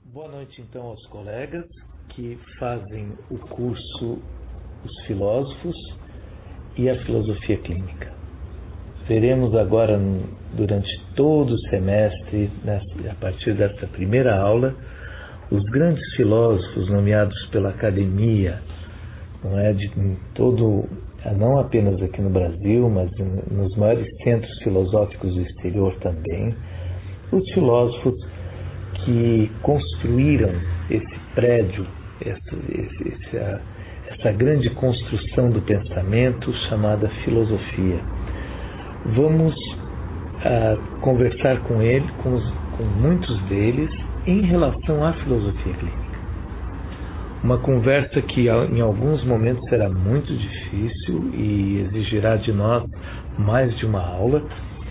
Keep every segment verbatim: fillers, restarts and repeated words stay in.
Boa noite, então, aos colegas que fazem o curso Os Filósofos e a Filosofia Clínica. Veremos agora, durante todo o semestre, a partir dessa primeira aula, os grandes filósofos nomeados pela academia, não é, de em todo, não apenas aqui no Brasil, mas nos maiores centros filosóficos do exterior também, os filósofos que construíram esse prédio, essa, essa, essa grande construção do pensamento chamada filosofia. Vamos ah, conversar com ele, com, os, com muitos deles, em relação à filosofia clínica. Uma conversa que em alguns momentos será muito difícil e exigirá de nós mais de uma aula,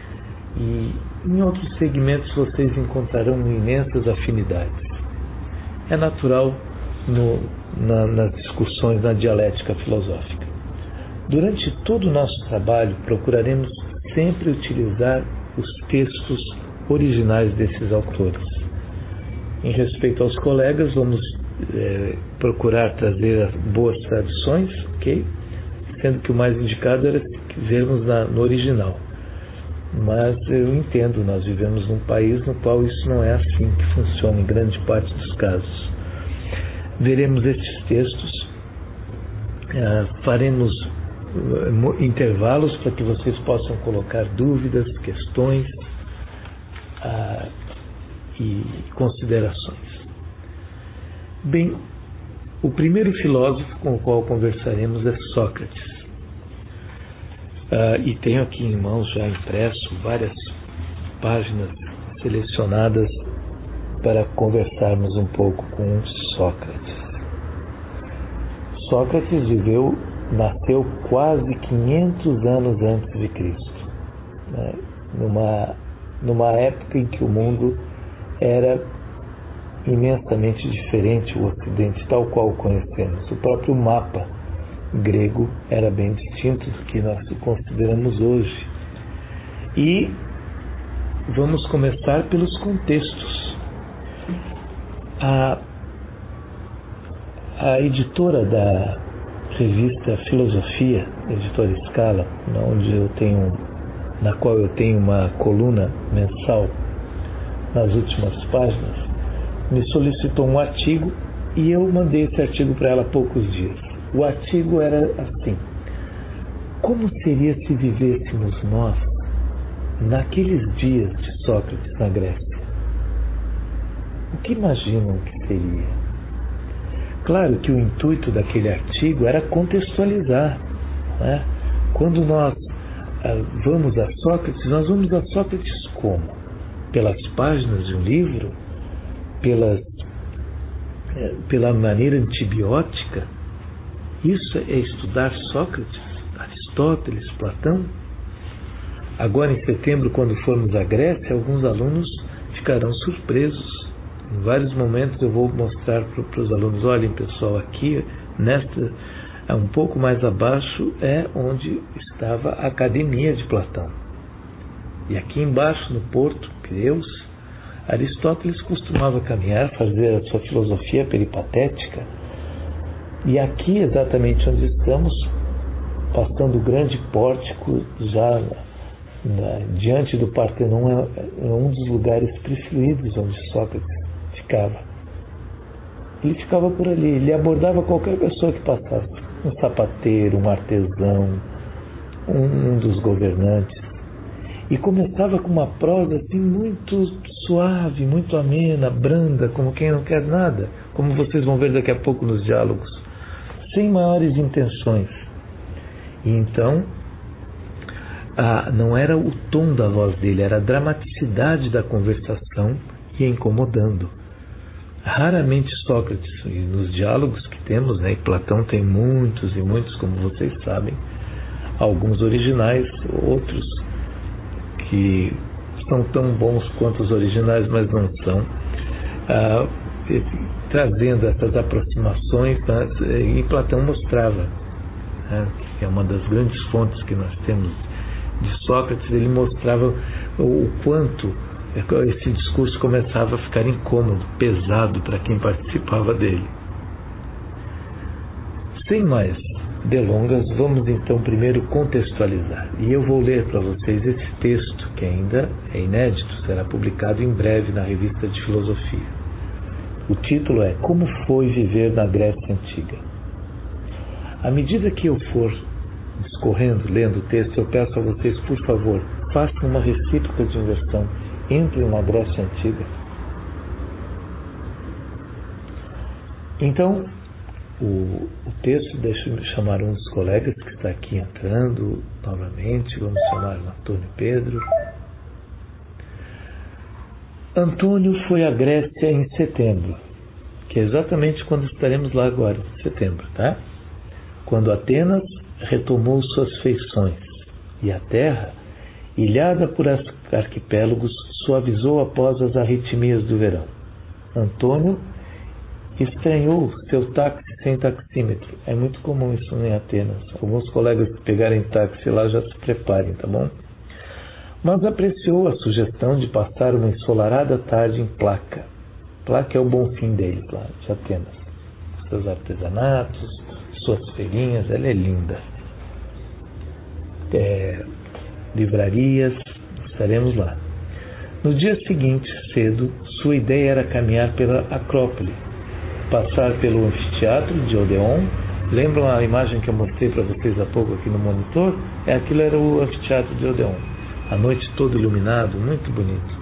e em outros segmentos vocês encontrarão imensas afinidades. É natural no, na, nas discussões na dialética filosófica. Durante todo o nosso trabalho, procuraremos sempre utilizar os textos originais desses autores. Em respeito aos colegas, vamos é, procurar trazer boas traduções, ok? Sendo que o mais indicado era vermos na, no original. Mas eu entendo, nós vivemos num país no qual isso não é assim que funciona em grande parte dos casos. Veremos estes textos, uh, faremos uh, intervalos para que vocês possam colocar dúvidas, questões uh, e considerações. Bem, o primeiro filósofo com o qual conversaremos é Sócrates. Uh, e tenho aqui em mãos já impresso várias páginas selecionadas para conversarmos um pouco com Sócrates. Sócrates viveu, nasceu quase quinhentos anos antes de Cristo, né? numa, numa época em que o mundo era imensamente diferente, o Ocidente tal qual o conhecemos. O próprio mapa grego era bem distinto do que nós consideramos hoje. E vamos começar pelos contextos. A, a editora da revista Filosofia, a editora Scala, onde eu tenho, na qual eu tenho uma coluna mensal nas últimas páginas, me solicitou um artigo e eu mandei esse artigo para ela há poucos dias. O artigo era assim: como seria se vivêssemos nós naqueles dias de Sócrates na Grécia? O que imaginam que seria? Claro que o intuito daquele artigo era contextualizar, né? Quando nós ah, vamos a Sócrates, nós vamos a Sócrates como? Pelas páginas de um livro? Pelas, eh, pela maneira antibiótica? Isso é estudar Sócrates, Aristóteles, Platão? Agora, em setembro, quando formos à Grécia, alguns alunos ficarão surpresos. Em vários momentos eu vou mostrar para os alunos: olhem, pessoal, aqui, nesta, um pouco mais abaixo, é onde estava a Academia de Platão. E aqui embaixo, no Porto, Pireus, Aristóteles costumava caminhar, fazer a sua filosofia peripatética. E aqui, exatamente onde estamos, passando o grande pórtico, já na, diante do Partenon, é, é um dos lugares preferidos onde Sócrates ficava. Ele ficava por ali, ele abordava qualquer pessoa que passasse, um sapateiro, um artesão, um, um dos governantes, e começava com uma prosa assim muito suave, muito amena, branda, como quem não quer nada, como vocês vão ver daqui a pouco nos diálogos, sem maiores intenções. E então, ah, não era o tom da voz dele, era a dramaticidade da conversação que ia incomodando. Raramente Sócrates, e nos diálogos que temos, né, e Platão tem muitos e muitos, como vocês sabem, alguns originais, outros que são tão bons quanto os originais, mas não são, ah, trazendo essas aproximações, né, e Platão mostrava, né, que é uma das grandes fontes que nós temos de Sócrates, ele mostrava o quanto esse discurso começava a ficar incômodo, pesado para quem participava dele. Sem mais delongas, vamos então primeiro contextualizar. E eu vou ler para vocês esse texto, que ainda é inédito, será publicado em breve na Revista de Filosofia. O título é Como foi viver na Grécia Antiga. À medida que eu for discorrendo, lendo o texto, eu peço a vocês, por favor, façam uma recíproca de inversão. Entrem na Grécia Antiga. Então, o, o texto, deixa eu chamar um dos colegas que está aqui entrando novamente. Vamos chamar o Antônio Pedro. Antônio foi à Grécia em setembro, que é exatamente quando estaremos lá agora, em setembro, tá? Quando Atenas retomou suas feições e a terra, ilhada por arquipélagos, suavizou após as arritmias do verão. Antônio estranhou seu táxi sem taxímetro. É muito comum isso em Atenas. Alguns colegas que pegarem táxi lá já se preparem, tá bom? Mas apreciou a sugestão de passar uma ensolarada tarde em Placa. Placa é o bom fim deles lá, de Atenas. Seus artesanatos, suas feirinhas, ela é linda. É, livrarias, estaremos lá. No dia seguinte, cedo, sua ideia era caminhar pela Acrópole, passar pelo anfiteatro de Odeon. Lembram a imagem que eu mostrei para vocês há pouco aqui no monitor? É, aquilo era o anfiteatro de Odeon. A noite todo iluminado, muito bonito.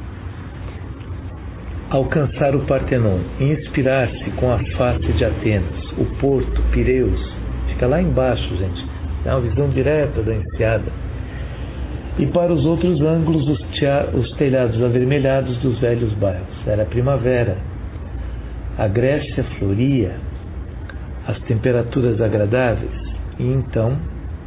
Alcançar o Partenon e inspirar-se com a face de Atenas, o porto, Pireus. Fica lá embaixo, gente. É uma visão direta da enseada. E para os outros ângulos, os, tea- os telhados avermelhados dos velhos bairros. Era primavera. A Grécia floria, as temperaturas agradáveis. E então...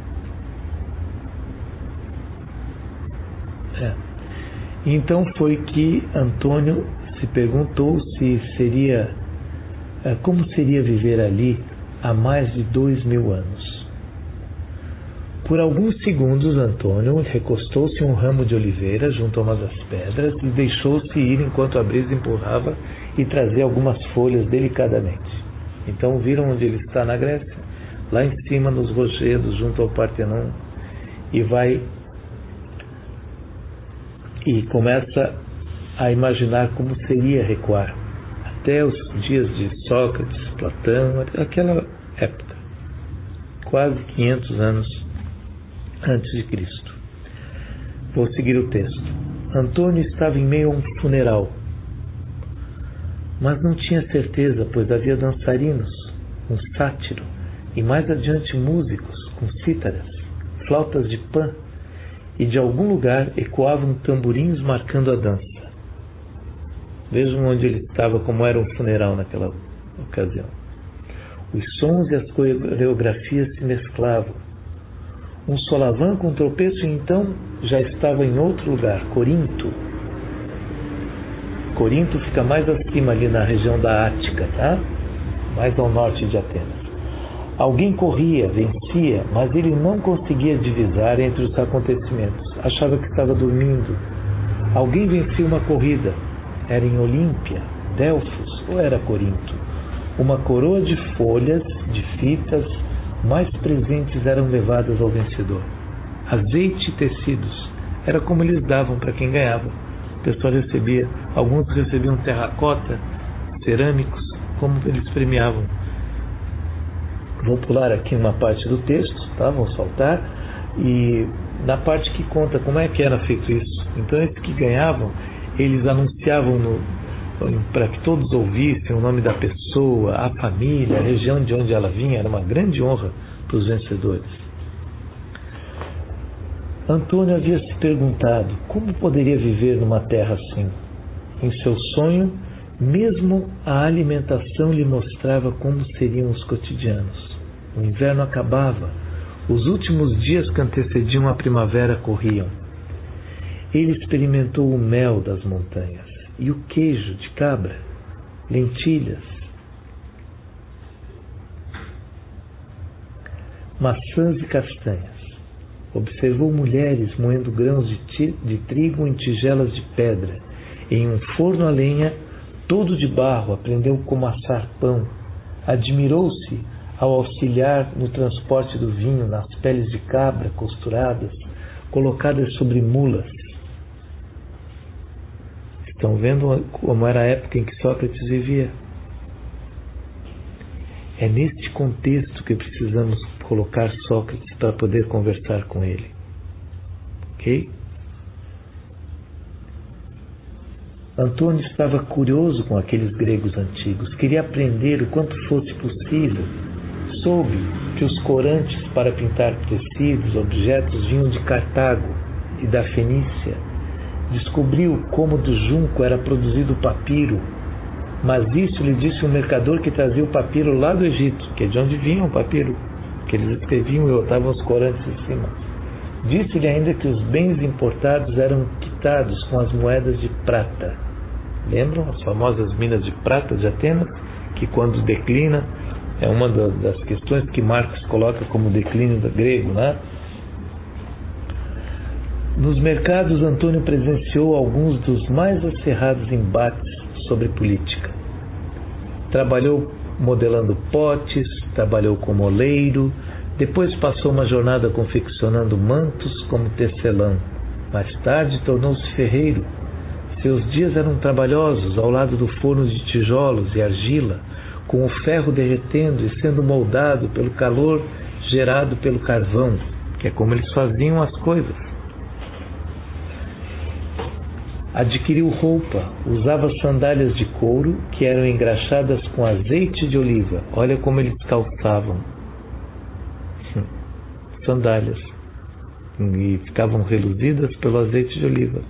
É, então foi que Antônio se perguntou se seria... como seria viver ali há mais de dois mil anos. Por alguns segundos, Antônio recostou-se em um ramo de oliveira junto a uma das pedras e deixou-se ir enquanto a brisa empurrava e trazia algumas folhas delicadamente. Então viram onde ele está na Grécia? Lá em cima, nos rochedos, junto ao Partenon, e vai e começa a imaginar como seria recuar até os dias de Sócrates, Platão, aquela época, quase quinhentos anos antes de Cristo. Vou seguir o texto. Antônio estava em meio a um funeral, mas não tinha certeza, pois havia dançarinos, um sátiro, e mais adiante músicos com cítaras, flautas de Pan, e de algum lugar ecoavam tamborins marcando a dança. Vejam onde ele estava, como era um funeral naquela ocasião. Os sons e as coreografias se mesclavam. Um solavanco, um tropeço, e então já estava em outro lugar, Corinto. Corinto fica mais acima, ali na região da Ática, tá? Mais ao norte de Atenas. Alguém corria, vencia, mas ele não conseguia divisar entre os acontecimentos. Achava que estava dormindo. Alguém vencia uma corrida. Era em Olímpia, Delfos, ou era Corinto? Uma coroa de folhas, de fitas, mais presentes eram levadas ao vencedor. Azeite e tecidos. Era como eles davam para quem ganhava. O pessoal recebia, alguns recebiam terracota, cerâmicos, como eles premiavam. Vou pular aqui uma parte do texto, tá? Vamos saltar. E na parte que conta como é que era feito isso. Então, esses que ganhavam, eles anunciavam para que todos ouvissem o nome da pessoa, a família, a região de onde ela vinha. Era uma grande honra para os vencedores. Antônio havia se perguntado como poderia viver numa terra assim. Em seu sonho, mesmo a alimentação lhe mostrava como seriam os cotidianos. O inverno acabava, os últimos dias que antecediam a primavera corriam. Ele experimentou o mel das montanhas e o queijo de cabra, lentilhas, maçãs e castanhas. Observou mulheres moendo grãos de, de trigo em tigelas de pedra Em um forno a lenha, todo de barro, aprendeu como assar pão. Admirou-se ao auxiliar no transporte do vinho nas peles de cabra costuradas, colocadas sobre mulas. Estão vendo como era a época em que Sócrates vivia? É neste contexto que precisamos colocar Sócrates para poder conversar com ele. Ok? Antônio estava curioso com aqueles gregos antigos, queria aprender o quanto fosse possível. Soube que os corantes para pintar tecidos, objetos vinham de Cartago e da Fenícia. Descobriu como do junco era produzido o papiro, mas isso lhe disse um mercador que trazia o papiro lá do Egito, que é de onde vinha o papiro, que eles escreviam e botavam os corantes em cima. Disse-lhe ainda que os bens importados eram quitados com as moedas de prata. Lembram as famosas minas de prata de Atenas? Que quando declina, é uma das questões que Marx coloca como declínio do grego, né? Nos mercados, Antônio presenciou alguns dos mais acirrados embates sobre política. Trabalhou modelando potes, trabalhou como oleiro, depois passou uma jornada confeccionando mantos como tecelão. Mais tarde tornou-se ferreiro. Seus dias eram trabalhosos ao lado do forno de tijolos e argila, com o ferro derretendo e sendo moldado pelo calor gerado pelo carvão, que é como eles faziam as coisas. Adquiriu roupa, usava sandálias de couro que eram engraxadas com azeite de oliva. Olha como eles calçavam. Sandálias. E ficavam reluzidas pelo azeite de oliva.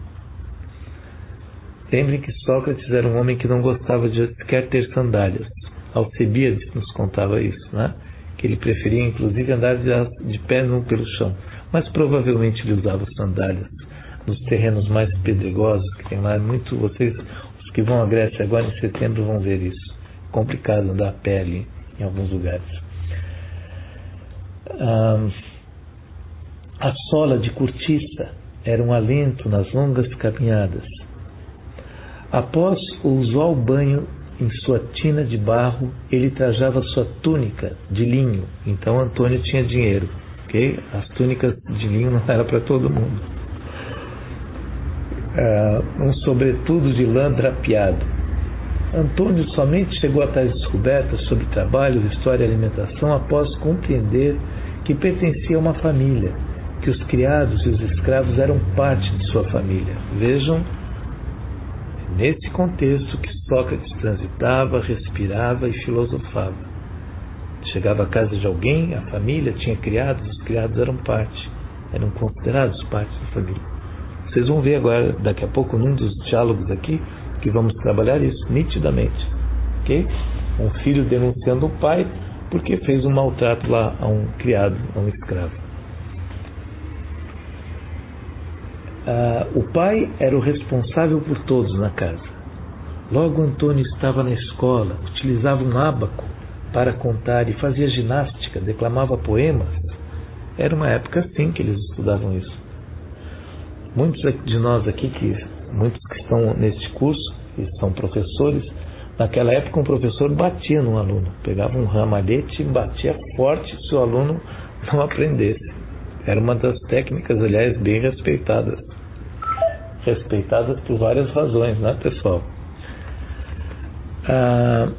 Lembrem que Sócrates era um homem que não gostava de sequer ter sandálias. Alcebíades nos contava isso, né? Que ele preferia inclusive andar de, de pé nu pelo chão. Mas provavelmente ele usava sandálias nos terrenos mais pedregosos que tem lá. Muito, vocês, os que vão à Grécia agora em setembro, vão ver isso. Complicado andar a pé ali em alguns lugares. Ah, a sola de cortiça era um alento nas longas caminhadas. Após o usual banho em sua tina de barro, ele trajava sua túnica de linho. Então Antônio tinha dinheiro, ok? As túnicas de linho não eram para todo mundo. Uh, um sobretudo de lã drapeado. Antônio somente chegou a tais descobertas sobre trabalho, história e alimentação após compreender que pertencia a uma família, que os criados e os escravos eram parte de sua família. Vejam, nesse contexto que Sócrates transitava, respirava e filosofava. Chegava à casa de alguém, a família tinha criados, os criados eram parte, eram considerados parte da família. Vocês vão ver agora, daqui a pouco, num dos diálogos aqui, que vamos trabalhar isso nitidamente. Okay? Um filho denunciando o pai porque fez um maltrato lá a um criado, a um escravo. Ah, o pai era o responsável por todos na casa. Logo Antônio estava na escola, utilizava um ábaco para contar e fazia ginástica, declamava poemas. Era uma época assim que eles estudavam isso. Muitos de nós aqui, que, muitos que estão neste curso, que são professores, naquela época um professor batia num aluno, pegava um ramalhete e batia forte se o aluno não aprendesse. Era uma das técnicas, aliás, bem respeitadas. Respeitadas por várias razões, né, pessoal? Ah,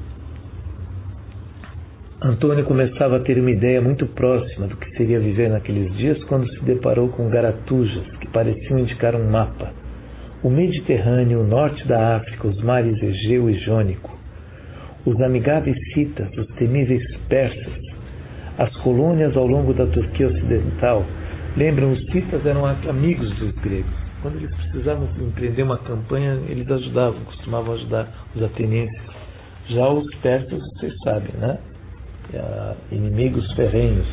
Antônio começava a ter uma ideia muito próxima do que seria viver naqueles dias quando se deparou com garatujas que pareciam indicar um mapa. O Mediterrâneo, o norte da África, os mares Egeu e Jônico, os amigáveis citas, os temíveis persas, as colônias ao longo da Turquia Ocidental. Lembram, os citas eram amigos dos gregos. Quando eles precisavam empreender uma campanha, eles ajudavam, costumavam ajudar os atenienses. Já os persas, vocês sabem, né? Inimigos ferrenhos.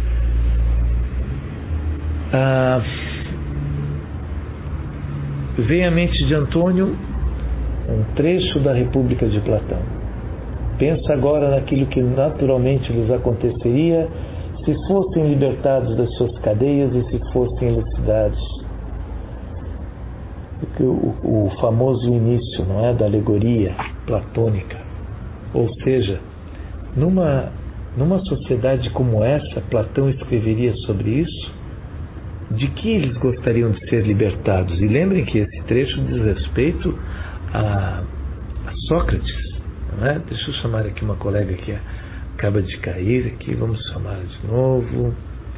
Ah, vem à mente de Antônio um trecho da República de Platão. Pensa agora naquilo que naturalmente lhes aconteceria se fossem libertados das suas cadeias e se fossem elucidados. o, o famoso início, não é, da alegoria platônica. Ou seja, numa, numa sociedade como essa, Platão escreveria sobre isso, de que eles gostariam de ser libertados. E lembrem que esse trecho diz respeito a, a Sócrates, não é? Deixa eu chamar aqui uma colega que acaba de cair aqui, vamos chamar de novo.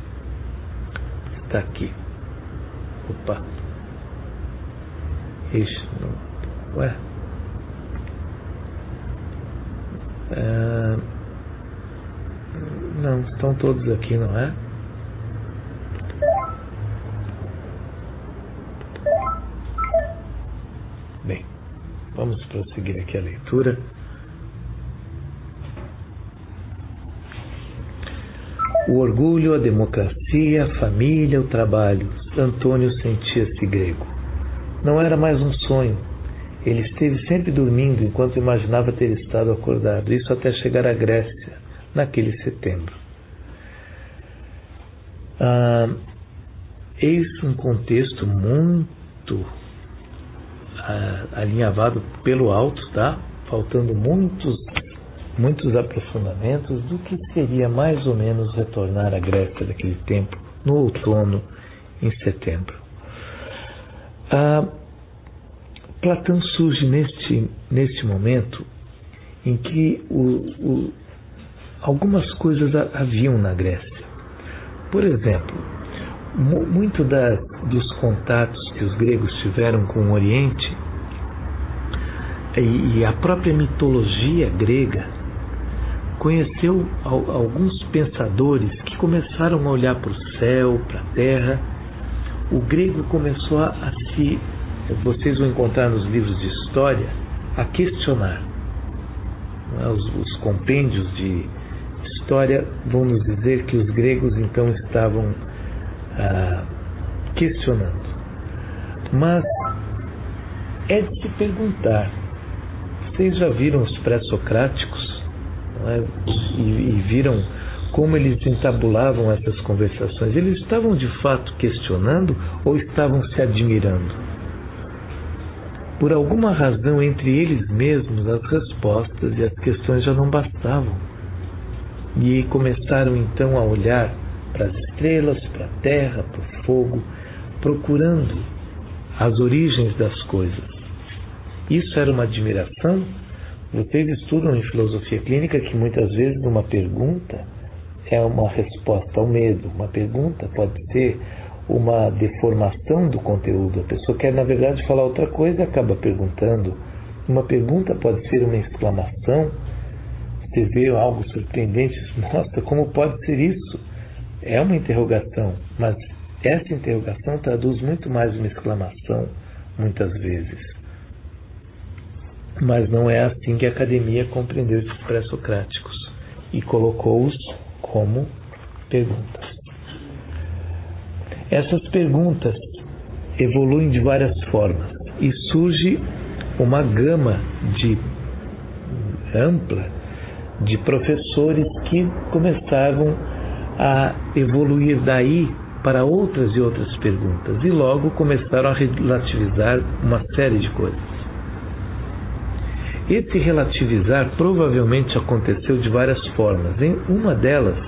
Está aqui. Opa. Ixi, não. Ué. Ah, não, estão todos aqui, não é? Bem, vamos prosseguir aqui a leitura. O orgulho, a democracia, a família, o trabalho. Antônio sentia-se grego. Não era mais um sonho. Ele esteve sempre dormindo enquanto imaginava ter estado acordado. Isso até chegar à Grécia, naquele setembro. Ah, eis um contexto muito ah, alinhavado pelo alto, tá? Faltando muitos muitos aprofundamentos do que seria mais ou menos retornar à Grécia daquele tempo, no outono, em setembro. Ah, Platão surge neste, neste momento em que o, o, algumas coisas haviam na Grécia. Por exemplo, mu, muito da, dos contatos que os gregos tiveram com o Oriente e, e a própria mitologia grega conheceu alguns pensadores que começaram a olhar para o céu, para a terra. O grego começou a se, vocês vão encontrar nos livros de história, a questionar. Os, os compêndios de história vão nos dizer que os gregos então estavam ah, questionando. Mas é de se perguntar, vocês já viram os pré-socráticos? É? E, e viram como eles entabulavam essas conversações. Eles estavam de fato questionando ou estavam se admirando? Por alguma razão entre eles mesmos as respostas e as questões já não bastavam. E começaram então a olhar para as estrelas, para a terra, para o fogo, procurando as origens das coisas. Isso era uma admiração? Vocês estudam em filosofia clínica que muitas vezes uma pergunta é uma resposta ao medo. Uma pergunta pode ser uma deformação do conteúdo. A pessoa quer, na verdade, falar outra coisa e acaba perguntando. Uma pergunta pode ser uma exclamação. Você vê algo surpreendente, nossa, como pode ser isso? É uma interrogação, mas essa interrogação traduz muito mais uma exclamação, muitas vezes. Mas não é assim que a academia compreendeu esses pré-socráticos e colocou-os como perguntas. Essas perguntas evoluem de várias formas e surge uma gama de ampla de professores que começavam a evoluir daí para outras e outras perguntas e logo começaram a relativizar uma série de coisas. Esse relativizar provavelmente aconteceu de várias formas. Em uma delas,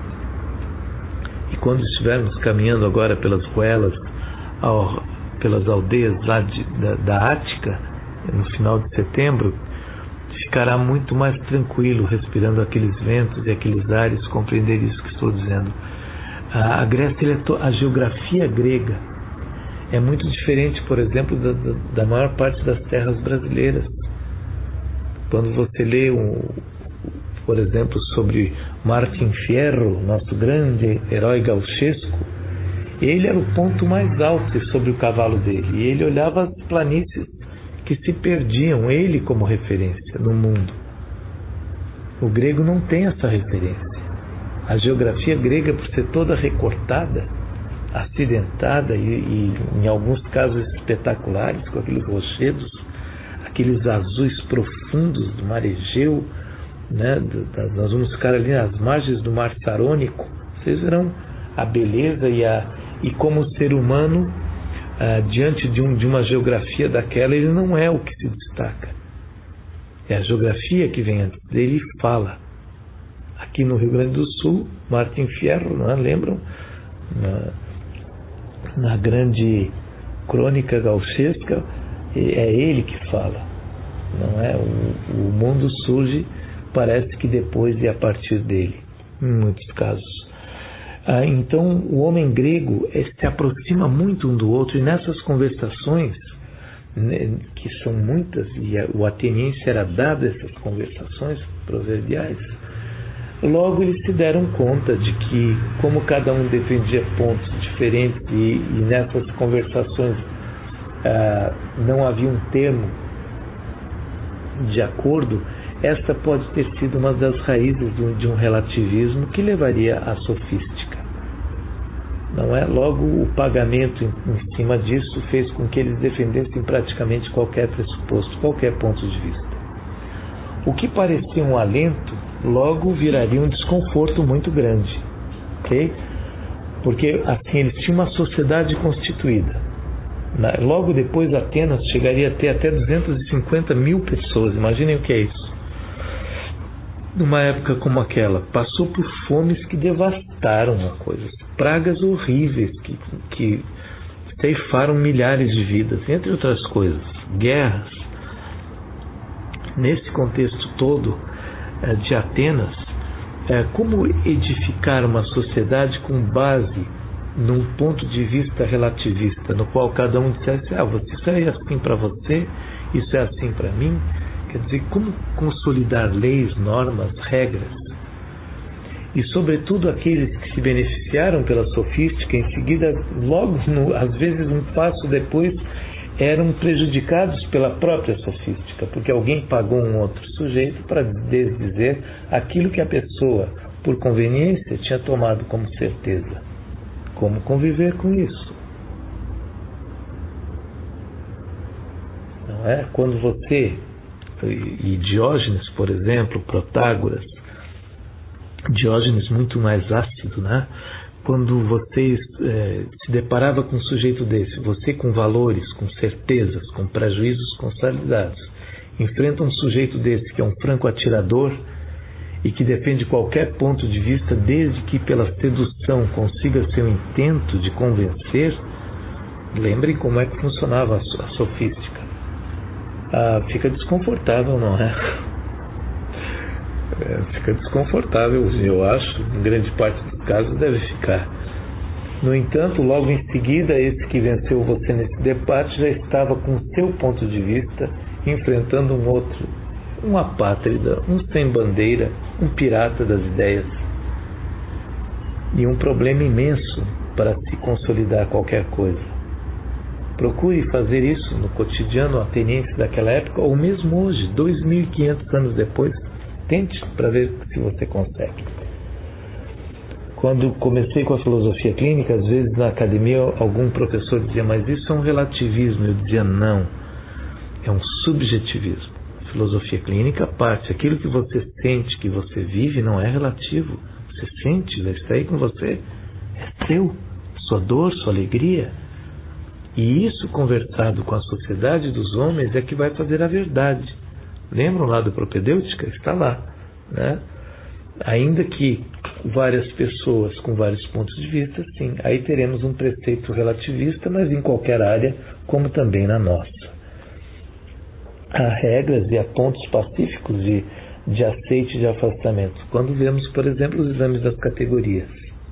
e quando estivermos caminhando agora pelas ruelas, ao, pelas aldeias lá de, da, da Ática, no final de setembro, ficará muito mais tranquilo, respirando aqueles ventos e aqueles ares, compreender isso que estou dizendo. A, a Grécia, a geografia grega é muito diferente, por exemplo, da, da, da maior parte das terras brasileiras. Quando você lê, um, por exemplo, sobre Martim Fierro, nosso grande herói gauchesco, ele era o ponto mais alto sobre o cavalo dele. E ele olhava as planícies que se perdiam, ele como referência no mundo. O grego não tem essa referência. A geografia grega, por ser toda recortada, acidentada e, e em alguns casos espetaculares, com aqueles rochedos, aqueles azuis profundos do mar Egeu, né? Nós vamos ficar ali nas margens do mar Sarônico. Vocês verão a beleza e, a, e como o ser humano ah, diante de, um, de uma geografia daquela, ele não é o que se destaca. É a geografia que vem antes dele e fala. Aqui no Rio Grande do Sul, Martim Fierro, não é? Lembram? Na, na grande crônica gauchesca, é ele que fala. Não é? O, o mundo surge, parece que depois e a partir dele, em muitos casos. Ah, então, o homem grego se aproxima muito um do outro, e nessas conversações, né, que são muitas, e o ateniense era dado essas conversações proverbiais, logo eles se deram conta de que, como cada um defendia pontos diferentes e, e nessas conversações ah, não havia um termo de acordo, esta pode ter sido uma das raízes de um relativismo que levaria à sofística. Não é? Logo, o pagamento em cima disso fez com que eles defendessem praticamente qualquer pressuposto, qualquer ponto de vista. O que parecia um alento, logo viraria um desconforto muito grande. Okay? Porque assim, eles tinham uma sociedade constituída. Logo depois, Atenas chegaria a ter até duzentas e cinquenta mil pessoas. Imaginem o que é isso. Numa época como aquela, passou por fomes que devastaram a coisa, pragas horríveis que, que ceifaram milhares de vidas, entre outras coisas, guerras. Nesse contexto todo é, de Atenas, é, como edificar uma sociedade com base num ponto de vista relativista, no qual cada um dissesse, ah, isso é assim para você, isso é assim para mim. Quer dizer, como consolidar leis, normas, regras? E, sobretudo, aqueles que se beneficiaram pela sofística, em seguida, logo, no, às vezes, um passo depois, eram prejudicados pela própria sofística, porque alguém pagou um outro sujeito para desdizer aquilo que a pessoa, por conveniência, tinha tomado como certeza. Como conviver com isso? Não é? Quando você... e Diógenes, por exemplo, Protágoras, Diógenes muito mais ácido, né? Quando você é, se deparava com um sujeito desse, você com valores, com certezas, com prejuízos consolidados, enfrenta um sujeito desse que é um franco atirador e que defende qualquer ponto de vista, desde que pela sedução consiga seu intento de convencer. Lembrem como é que funcionava a sofística. Ah, fica desconfortável, não é? é? Fica desconfortável, eu acho, em grande parte dos casos deve ficar. No entanto, logo em seguida, esse que venceu você nesse debate já estava com o seu ponto de vista enfrentando um outro, um apátrida, um sem bandeira, um pirata das ideias. E um problema imenso para se consolidar qualquer coisa. Procure fazer isso no cotidiano ateniense daquela época, ou mesmo hoje, dois mil e quinhentos anos depois. Tente para ver se você consegue. Quando comecei com a filosofia clínica, às vezes na academia algum professor dizia, mas isso é um relativismo. Eu dizia, não, é um subjetivismo. A filosofia clínica parte, aquilo que você sente, que você vive, não é relativo. Você sente, vai estar aí com você, é seu, sua dor, sua alegria. E isso, conversado com a sociedade dos homens, é que vai fazer a verdade. Lembram lá do Propedêutica? Está lá, né? Ainda que várias pessoas com vários pontos de vista, sim, aí teremos um preceito relativista, mas em qualquer área, como também na nossa. Há regras e há pontos pacíficos de, de aceite e de afastamento. Quando vemos, por exemplo, os exames das categorias.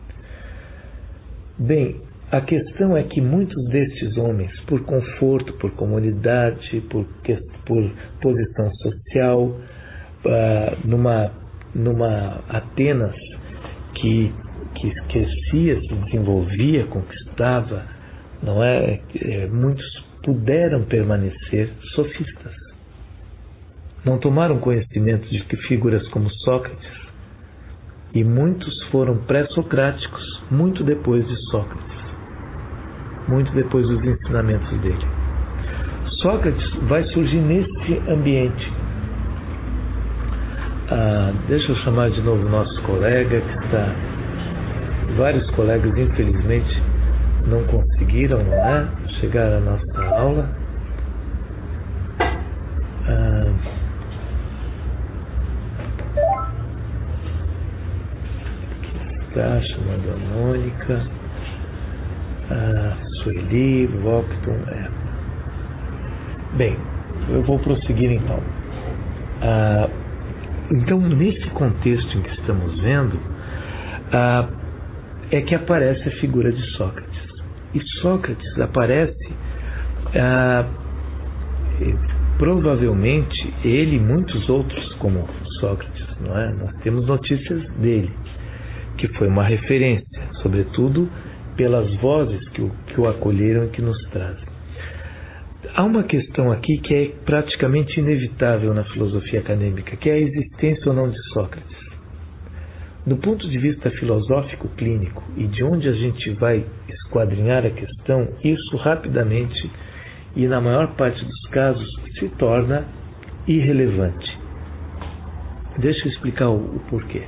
Bem, a questão é que muitos destes homens, por conforto, por comunidade, por, por posição social, uh, numa, numa Atenas que, que crescia, se desenvolvia, conquistava, não é? É, muitos puderam permanecer sofistas. Não tomaram conhecimento de que figuras como Sócrates, e muitos foram pré-socráticos muito depois de Sócrates. Muito depois dos ensinamentos dele. Sócrates vai surgir nesse ambiente. Ah, deixa eu chamar de novo o nosso colega, que está... Vários colegas, infelizmente, não conseguiram, não é, chegar à nossa aula. Ah, aqui está, chamando a Mônica, a Sueli, Vocton, é. Bem, eu vou prosseguir então. Ah, então, nesse contexto em que estamos vendo, ah, é que aparece a figura de Sócrates. E Sócrates aparece, ah, provavelmente, ele e muitos outros como Sócrates, não é? Nós temos notícias dele, que foi uma referência, sobretudo pelas vozes que o, que o acolheram e que nos trazem. Há uma questão aqui que é praticamente inevitável na filosofia acadêmica, que é a existência ou não de Sócrates. Do ponto de vista filosófico clínico e de onde a gente vai esquadrinhar a questão, isso rapidamente e na maior parte dos casos se torna irrelevante. Deixa eu explicar o, o porquê.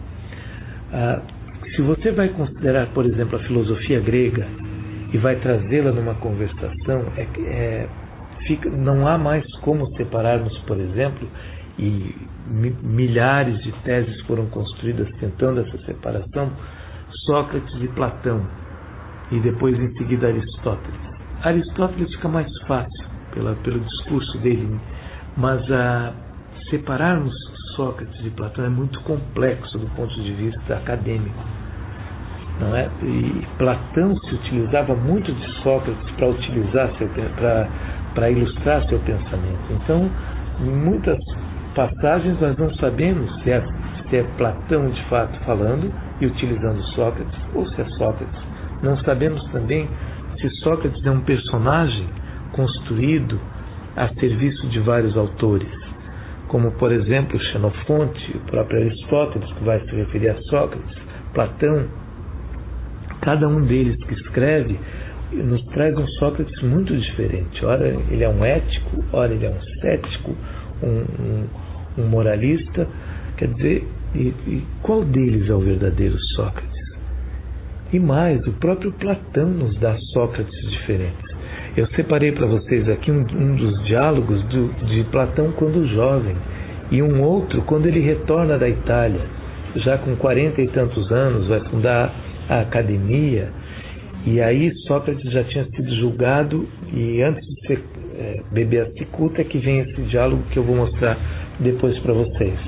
Ah, se você vai considerar, por exemplo, a filosofia grega e vai trazê-la numa conversação, é, é, fica, não há mais como separarmos, por exemplo, e milhares de teses foram construídas tentando essa separação, Sócrates e Platão, e depois em seguida Aristóteles. Aristóteles fica mais fácil pela, pelo discurso dele, mas a, separarmos Sócrates e Platão é muito complexo do ponto de vista acadêmico, não é? E Platão se utilizava muito de Sócrates para utilizar seu, para, para ilustrar seu pensamento. Então, em muitas passagens nós não sabemos se é, se é Platão de fato falando e utilizando Sócrates ou se é Sócrates. Não sabemos também se Sócrates é um personagem construído a serviço de vários autores, como por exemplo Xenofonte, o próprio Aristóteles, que vai se referir a Sócrates, Platão. Cada um deles que escreve nos traz um Sócrates muito diferente. Ora ele é um ético, ora ele é um cético, um, um, um moralista. Quer dizer, e, e qual deles é o verdadeiro Sócrates? E mais, o próprio Platão nos dá Sócrates diferentes. Eu separei para vocês aqui um, um dos diálogos do, de Platão quando jovem e um outro quando ele retorna da Itália, já com quarenta e tantos anos, vai fundar a academia, e aí Sócrates já tinha sido julgado, e antes de ser, é, beber a cicuta é que vem esse diálogo que eu vou mostrar depois para vocês.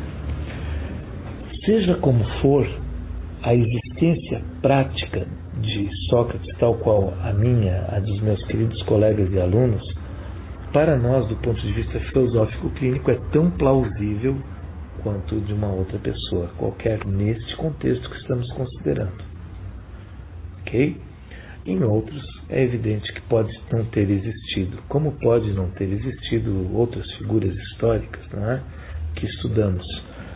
Seja como for, a existência prática de Sócrates, tal qual a minha, a dos meus queridos colegas e alunos, para nós, do ponto de vista filosófico clínico, é tão plausível quanto de uma outra pessoa, qualquer neste contexto que estamos considerando. Ok? Em outros, é evidente que pode não ter existido, como pode não ter existido outras figuras históricas, não é? Que estudamos.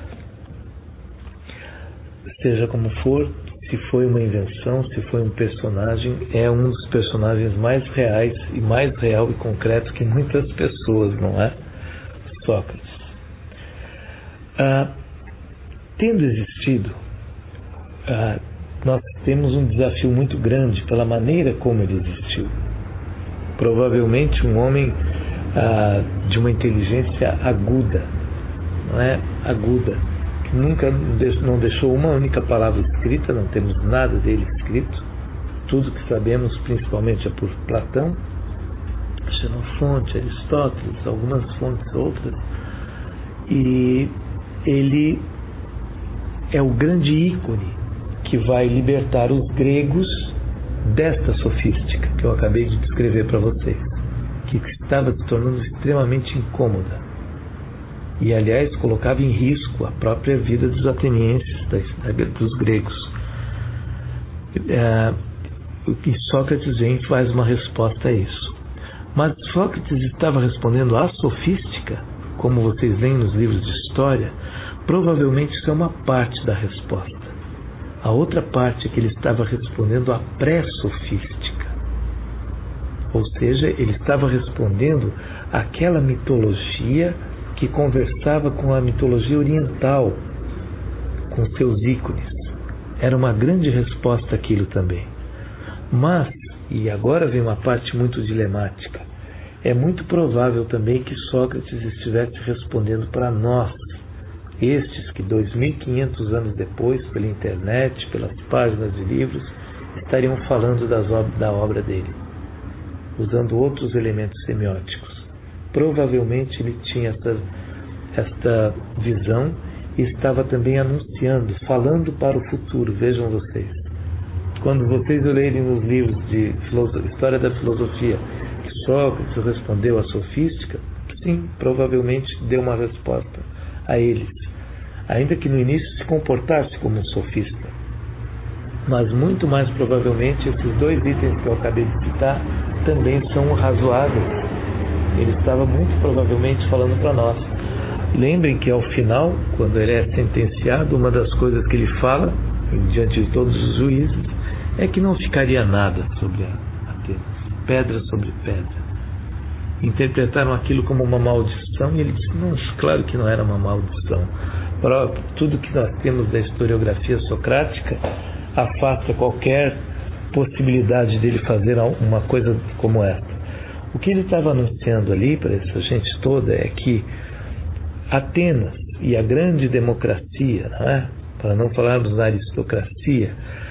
Seja como for, se foi uma invenção, se foi um personagem, é um dos personagens mais reais e mais real e concreto que muitas pessoas, não é? Sócrates. Ah, tendo existido, ah, nós temos um desafio muito grande pela maneira como ele existiu. Provavelmente um homem ah, de uma inteligência aguda, não é? Aguda, que nunca não deixou uma única palavra escrita, não temos nada dele escrito. Tudo que sabemos principalmente é por Platão, Xenofonte, Aristóteles, algumas fontes outras. E ele é o grande ícone que vai libertar os gregos desta sofística que eu acabei de descrever para vocês, que estava se tornando extremamente incômoda e, aliás, colocava em risco a própria vida dos atenienses, dos gregos. É, e Sócrates vem e faz uma resposta a isso. Mas Sócrates estava respondendo à sofística, como vocês veem nos livros de história. Provavelmente isso é uma parte da resposta. A outra parte é que ele estava respondendo à pré-sofística. Ou seja, ele estava respondendo àquela mitologia que conversava com a mitologia oriental, com seus ícones. Era uma grande resposta àquilo também. Mas, e agora vem uma parte muito dilemática, é muito provável também que Sócrates estivesse respondendo para nós, estes que dois mil e quinhentos anos depois, pela internet, pelas páginas de livros, estariam falando das ob- da obra dele, usando outros elementos semióticos. Provavelmente ele tinha esta, esta visão e estava também anunciando, falando para o futuro. Vejam vocês, quando vocês lerem nos livros de história da filosofia que Sócrates respondeu à sofística, sim, provavelmente deu uma resposta a eles, ainda que no início se comportasse como um sofista. Mas muito mais provavelmente esses dois itens que eu acabei de citar também são razoáveis. Ele estava muito provavelmente falando para nós. Lembrem que ao final, quando ele é sentenciado, uma das coisas que ele fala diante de todos os juízes é que não ficaria nada sobre a Atenas, pedra sobre pedra. Interpretaram aquilo como uma maldição e ele disse, não, claro que não era uma maldição. Tudo que nós temos da historiografia socrática afasta qualquer possibilidade dele fazer uma coisa como essa. O que ele estava anunciando ali para essa gente toda é que Atenas e a grande democracia, não é? Para não falarmos da aristocracia,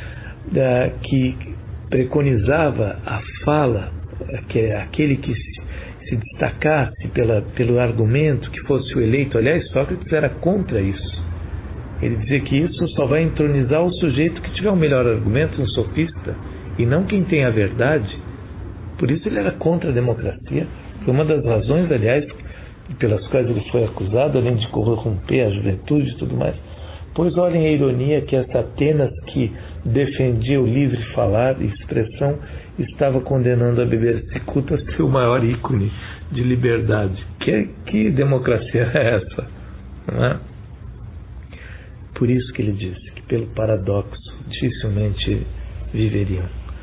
da, que preconizava a fala, que é aquele que se, se destacasse pela, pelo argumento, que fosse o eleito. Aliás, Sócrates era contra isso. Ele dizia que isso só vai entronizar o sujeito que tiver o melhor argumento, um sofista, e não quem tem a verdade. Por isso ele era contra a democracia. Foi uma das razões, aliás, pelas quais ele foi acusado, além de corromper a juventude e tudo mais. Pois olhem a ironia que essa Atenas que defendia o livre falar e expressão estava condenando a beber cicuta, seu maior ícone de liberdade. Que, que democracia é essa? Não é? Por isso que ele disse que, pelo paradoxo, dificilmente viveriam.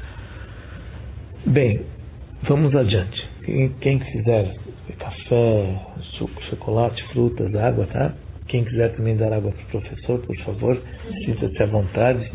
Bem, vamos adiante. Quem, quem quiser café, suco, chocolate, frutas, água, tá? Quem quiser também dar água para o professor, por favor, sinta-se à vontade.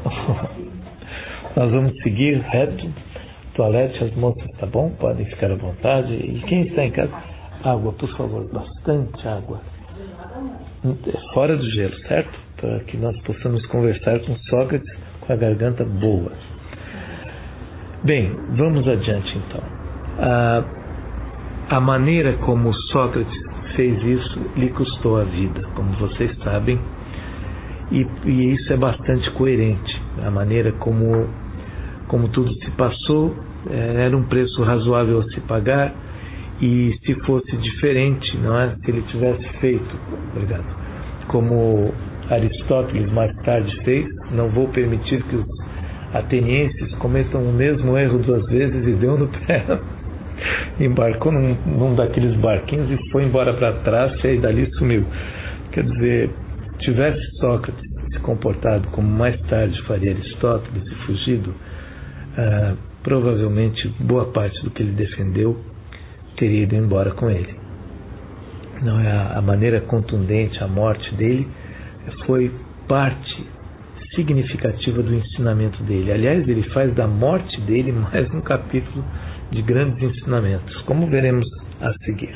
Nós vamos seguir reto. Toalete, as moças, tá bom? Podem ficar à vontade. E quem está em casa, água, por favor, bastante água. Fora do gelo, certo? Para que nós possamos conversar com Sócrates com a garganta boa. Bem, vamos adiante então. A, a maneira como Sócrates fez isso lhe custou a vida, como vocês sabem, e, e isso é bastante coerente. A maneira como, como tudo se passou é, era um preço razoável a se pagar, e se fosse diferente, não é? Se ele tivesse feito, obrigado, como Aristóteles mais tarde fez, não vou permitir que os atenienses cometam o mesmo erro duas vezes, e deu no pé. Embarcou num, num daqueles barquinhos e foi embora para trás, e aí dali sumiu. Quer dizer, tivesse Sócrates se comportado como mais tarde faria Aristóteles e fugido, ah, provavelmente boa parte do que ele defendeu teria ido embora com ele. Não é a, a maneira contundente, a morte dele foi parte significativa do ensinamento dele. Aliás, ele faz da morte dele mais um capítulo de grandes ensinamentos, como veremos a seguir.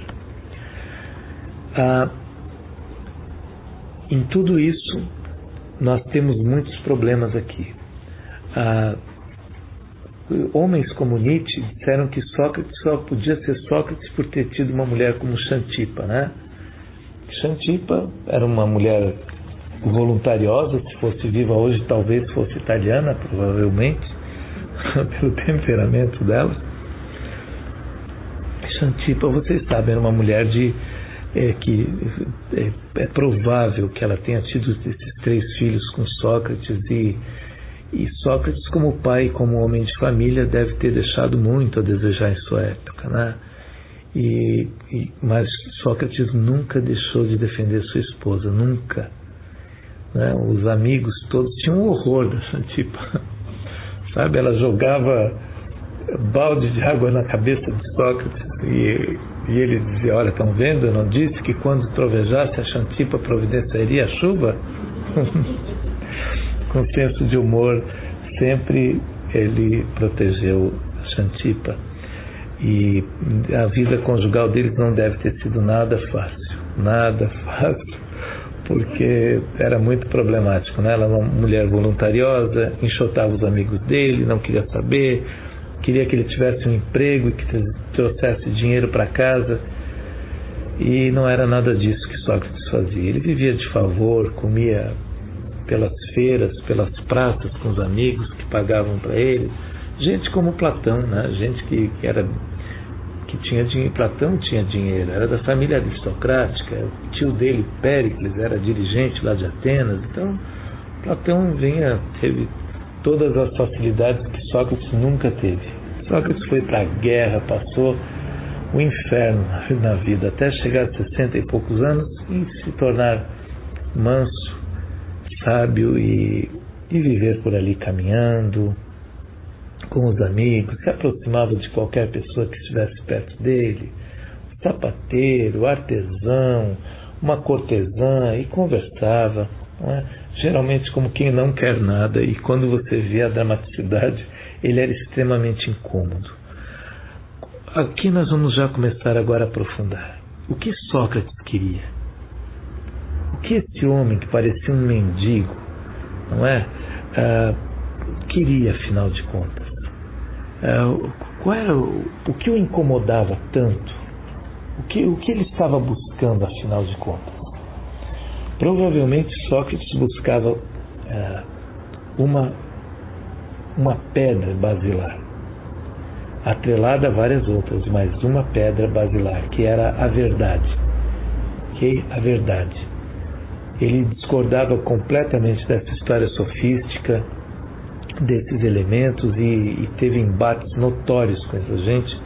Ah, em tudo isso, nós temos muitos problemas aqui. Ah, homens como Nietzsche disseram que Sócrates só podia ser Sócrates por ter tido uma mulher como Xantipa, né? Xantipa era uma mulher voluntariosa, se fosse viva hoje talvez fosse italiana, provavelmente, pelo temperamento dela. Xantipa, vocês sabem, era uma mulher de é, que é, é provável que ela tenha tido esses três filhos com Sócrates, e, e Sócrates, como pai, como homem de família, deve ter deixado muito a desejar em sua época, né? E, e, mas Sócrates nunca deixou de defender sua esposa, nunca. Né? Os amigos todos tinham um horror da Xantipa. Sabe, ela jogava balde de água na cabeça de Sócrates e, e ele dizia, olha, estão vendo, eu não disse que quando trovejasse a Xantipa providenciaria a chuva? Com senso de humor sempre ele protegeu Xantipa. E a vida conjugal deles não deve ter sido nada fácil, nada fácil, porque era muito problemático, né? Ela era uma mulher voluntariosa, enxotava os amigos dele, não queria saber, queria que ele tivesse um emprego e que trouxesse dinheiro para casa, e não era nada disso que Sócrates fazia. Ele vivia de favor, comia pelas feiras, pelas praças com os amigos que pagavam para ele, gente como Platão, né? Gente que, que era que tinha dinheiro. Platão tinha dinheiro, era da família aristocrática, o tio dele, Péricles, era dirigente lá de Atenas. Então Platão vinha, teve todas as facilidades que Sócrates nunca teve. Sócrates foi para a guerra, passou o inferno na vida, até chegar a sessenta e poucos anos e se tornar manso, sábio e, e viver por ali caminhando com os amigos, se aproximava de qualquer pessoa que estivesse perto dele, sapateiro, artesão, uma cortesã, e conversava, não é? Geralmente como quem não quer nada, e quando você vê a dramaticidade, ele era extremamente incômodo. Aqui nós vamos já começar agora a aprofundar. O que Sócrates queria? O que esse homem que parecia um mendigo, não é? Ah, queria, afinal de contas? Uh, qual era o, o que o incomodava tanto? O que, o que ele estava buscando, afinal de contas? Provavelmente Sócrates buscava uh, uma, uma pedra basilar, atrelada a várias outras, mas uma pedra basilar, que era a verdade. Okay? A verdade. Ele discordava completamente dessa história sofística, desses elementos, e, e teve embates notórios com essa gente.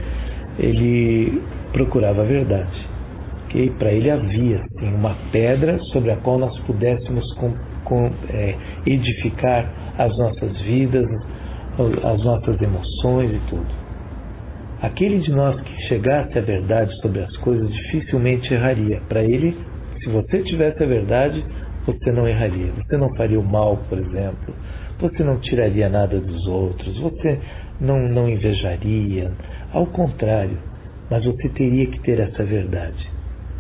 Ele procurava a verdade. Okay? Para ele havia assim, uma pedra sobre a qual nós pudéssemos com, com, é, edificar as nossas vidas, as nossas emoções e tudo. Aquele de nós que chegasse à verdade sobre as coisas dificilmente erraria. Para ele, se você tivesse a verdade, você não erraria. Você não faria o mal, por exemplo. Você não tiraria nada dos outros, você não, não invejaria, ao contrário, mas você teria que ter essa verdade.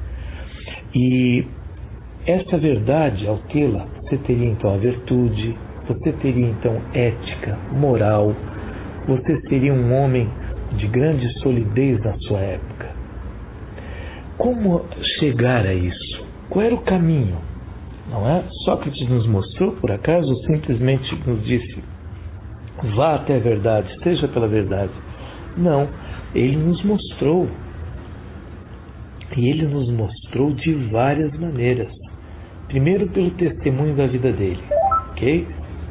E essa verdade, ao tê-la, você teria então a virtude, você teria então ética, moral, você seria um homem de grande solidez na sua época. Como chegar a isso? Qual era o caminho? Não é? Sócrates nos mostrou, por acaso, ou simplesmente nos disse, vá até a verdade, seja pela verdade? Não, ele nos mostrou. E ele nos mostrou de várias maneiras. Primeiro pelo testemunho da vida dele. Ok?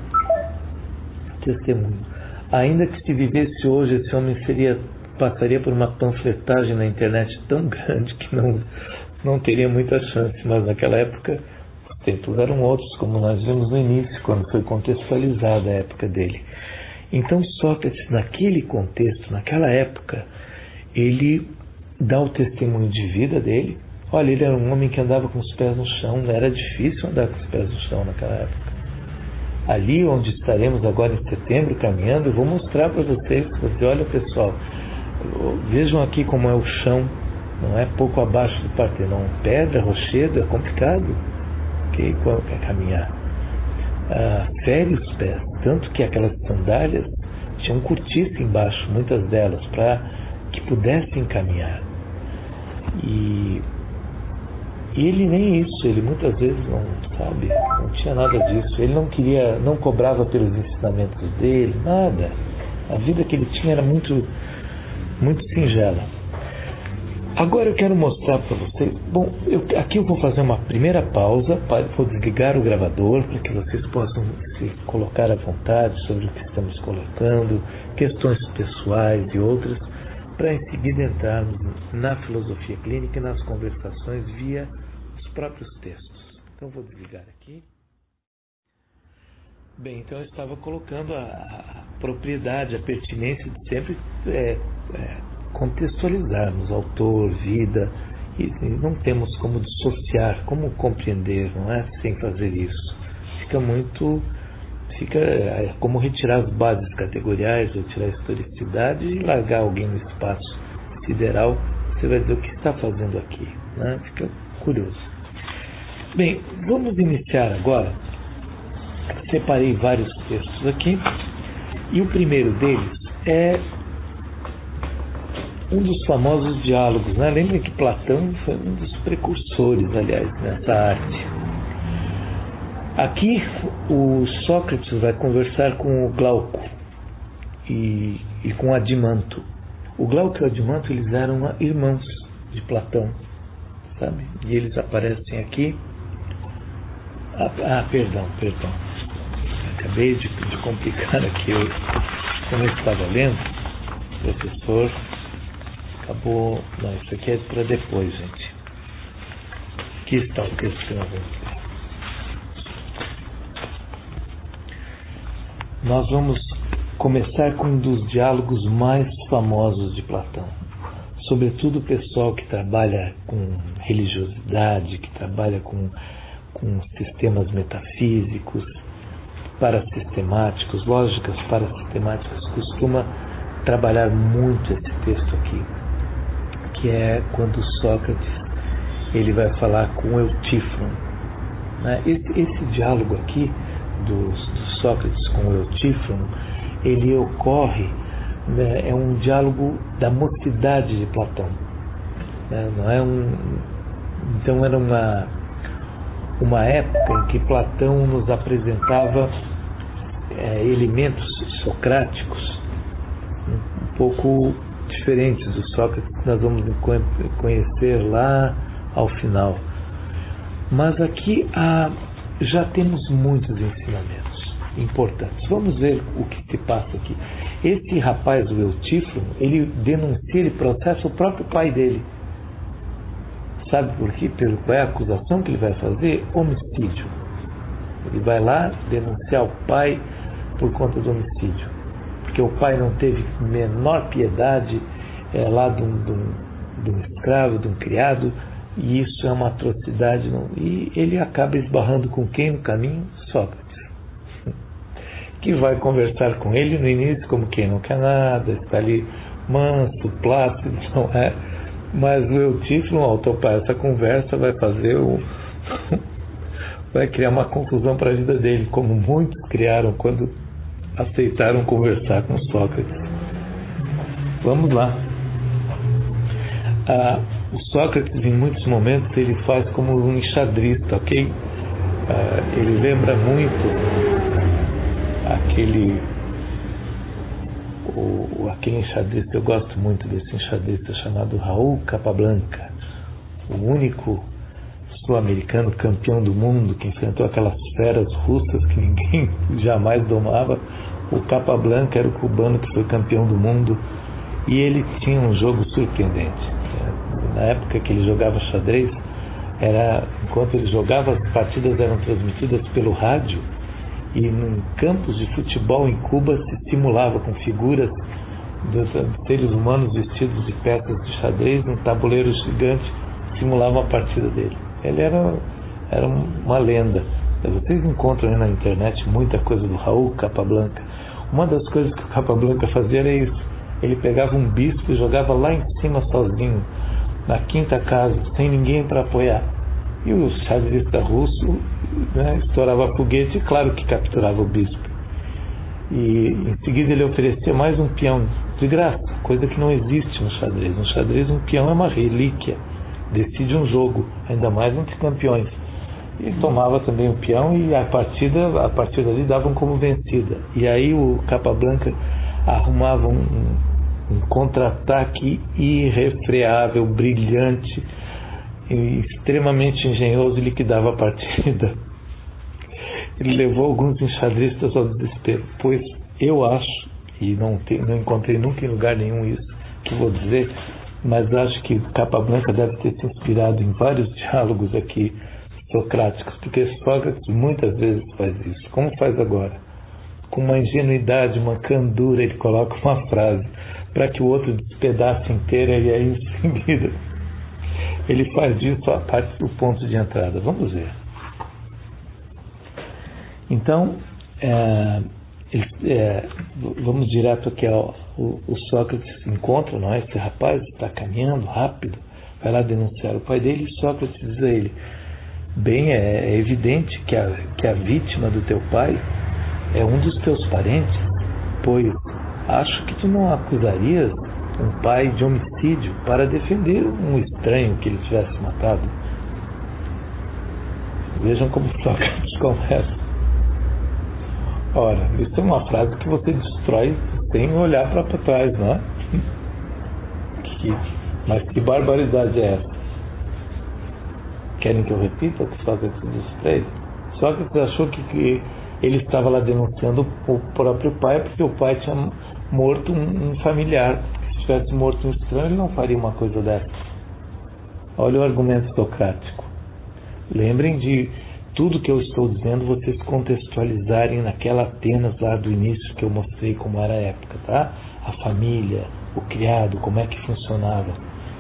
Testemunho. Ainda que se vivesse hoje, esse homem seria, passaria por uma panfletagem na internet tão grande que não, não teria muita chance, mas naquela época os tempos eram outros, como nós vimos no início, quando foi contextualizada a época dele. Então Sócrates, naquele contexto, naquela época, ele dá o testemunho de vida dele. Olha, ele era um homem que andava com os pés no chão, não era difícil andar com os pés no chão naquela época. Ali onde estaremos agora em setembro caminhando, eu vou mostrar para vocês, você olha pessoal, vejam aqui como é o chão, não é? Pouco abaixo do Partenon, pedra, rochedo, é complicado, okay? Para caminhar. Ah, fere os pés, tanto que aquelas sandálias tinham cortiça embaixo, muitas delas, para que pudessem caminhar. E ele nem isso, ele muitas vezes não sabe, não tinha nada disso. Ele não queria, não cobrava pelos ensinamentos dele, nada. A vida que ele tinha era muito, muito singela. Agora eu quero mostrar para vocês. Bom, eu, aqui eu vou fazer uma primeira pausa, vou desligar o gravador para que vocês possam se colocar à vontade sobre o que estamos colocando, questões pessoais e outras, para em seguida entrarmos na filosofia clínica e nas conversações via os próprios textos. Então vou desligar aqui. Bem, então eu estava colocando a, a propriedade, a pertinência de sempre é, é, contextualizarmos autor, vida, e, e não temos como dissociar, como compreender, não é? Sem fazer isso. Fica muito, fica é como retirar as bases categoriais, ou tirar a historicidade e largar alguém no espaço sideral. Você vai dizer o que está fazendo aqui, né? Fica curioso. Bem, vamos iniciar agora. Separei vários textos aqui, e o primeiro deles é um dos famosos diálogos, né? Lembra que Platão foi um dos precursores, aliás, nessa arte. Aqui o Sócrates vai conversar com o Glauco e, e com Adimanto. O Glauco e o Adimanto, eles eram irmãos de Platão, sabe? E eles aparecem aqui. Ah, ah perdão, perdão. Acabei de, de complicar aqui. Eu, como eu estava lendo, o professor acabou... Não, isso aqui é para depois, gente. Aqui está o texto que nós vamos ver. Nós vamos começar com um dos diálogos mais famosos de Platão. Sobretudo o pessoal que trabalha com religiosidade, que trabalha com, com sistemas metafísicos, parasistemáticos, lógicas parasistemáticas, costuma trabalhar muito esse texto aqui, que é quando Sócrates ele vai falar com Eutífron. Esse, esse diálogo aqui do, do Sócrates com Eutífron, ele ocorre, né, é um diálogo da mocidade de Platão, né, não é um, então era uma uma época em que Platão nos apresentava é, elementos socráticos um pouco diferentes do Sócrates que nós vamos conhecer lá ao final. Mas aqui há, já temos muitos ensinamentos importantes. Vamos ver o que se passa aqui. Esse rapaz, o Eutífron, ele denuncia, ele processa o próprio pai dele. Sabe por quê? Pelo qual é a acusação que ele vai fazer? Homicídio. Ele vai lá denunciar o pai por conta do homicídio. Porque o pai não teve menor piedade é, lá de um, de, um, de um escravo, de um criado, e isso é uma atrocidade. Não? E ele acaba esbarrando com quem no caminho? Sócrates. Que vai conversar com ele no início como quem não quer nada, está ali manso, plácido, não é? Mas o Eutífron, ao topar essa conversa, vai fazer o... vai criar uma confusão para a vida dele, como muitos criaram quando aceitaram conversar com Sócrates. Vamos lá. Ah, o Sócrates, em muitos momentos, ele faz como um enxadrista, ok? Ah, ele lembra muito aquele... O, aquele enxadrista, eu gosto muito desse enxadrista chamado Raul Capablanca, o único sul-americano campeão do mundo que enfrentou aquelas feras russas que ninguém jamais domava. O Capablanca era o cubano que foi campeão do mundo, e ele tinha um jogo surpreendente. Na época que ele jogava xadrez, era, enquanto ele jogava, as partidas eram transmitidas pelo rádio, e em campos de futebol em Cuba se simulava com figuras dos seres humanos vestidos de peças de xadrez num tabuleiro gigante, simulavam a partida dele. Ele era, era uma lenda. Vocês encontram aí na internet muita coisa do Raul Capablanca. Uma das coisas que o Capablanca fazia era isso: ele pegava um bispo e jogava lá em cima sozinho, na quinta casa, sem ninguém para apoiar. E o xadrista russo, né, estourava foguete e claro que capturava o bispo. E em seguida ele oferecia mais um peão de graça, coisa que não existe no xadrez. No xadrez um peão é uma relíquia, decide um jogo, ainda mais entre campeões. E tomava também o peão, e a partida, a partir dali davam como vencida. E aí o Capablanca arrumava um, um contra-ataque irrefreável, brilhante, extremamente engenhoso, e liquidava a partida. Ele levou alguns enxadristas ao desespero, pois eu acho, e não, te, não encontrei nunca em lugar nenhum isso que vou dizer, mas acho que Capablanca deve ter se inspirado em vários diálogos aqui socráticos, porque Sócrates muitas vezes faz isso. Como faz agora? Com uma ingenuidade, uma candura, ele coloca uma frase para que o outro despedace inteira, e aí em seguida ele faz disso a parte do ponto de entrada. Vamos ver. Então, é, ele, é, vamos direto aqui ao o, o Sócrates se encontra, não é? Esse rapaz está caminhando rápido, vai lá denunciar o pai dele, e Sócrates diz a ele: bem, é, é evidente que a, que a vítima do teu pai é um dos teus parentes, pois acho que tu não acusarias um pai de homicídio para defender um estranho que ele tivesse matado. Vejam como Sócrates conversa. Ora, isso é uma frase que você destrói sem olhar para trás, não é? Que, mas que barbaridade é essa? Querem que eu repita o que Sócrates disse para ele? Sócrates achou que, que ele estava lá denunciando o próprio pai porque o pai tinha morto um, um familiar. Se tivesse morto um estranho, ele não faria uma coisa dessa. Olha o argumento socrático. Lembrem de tudo que eu estou dizendo, vocês contextualizarem naquela Atenas lá do início que eu mostrei como era a época, tá? A família, o criado, como é que funcionava.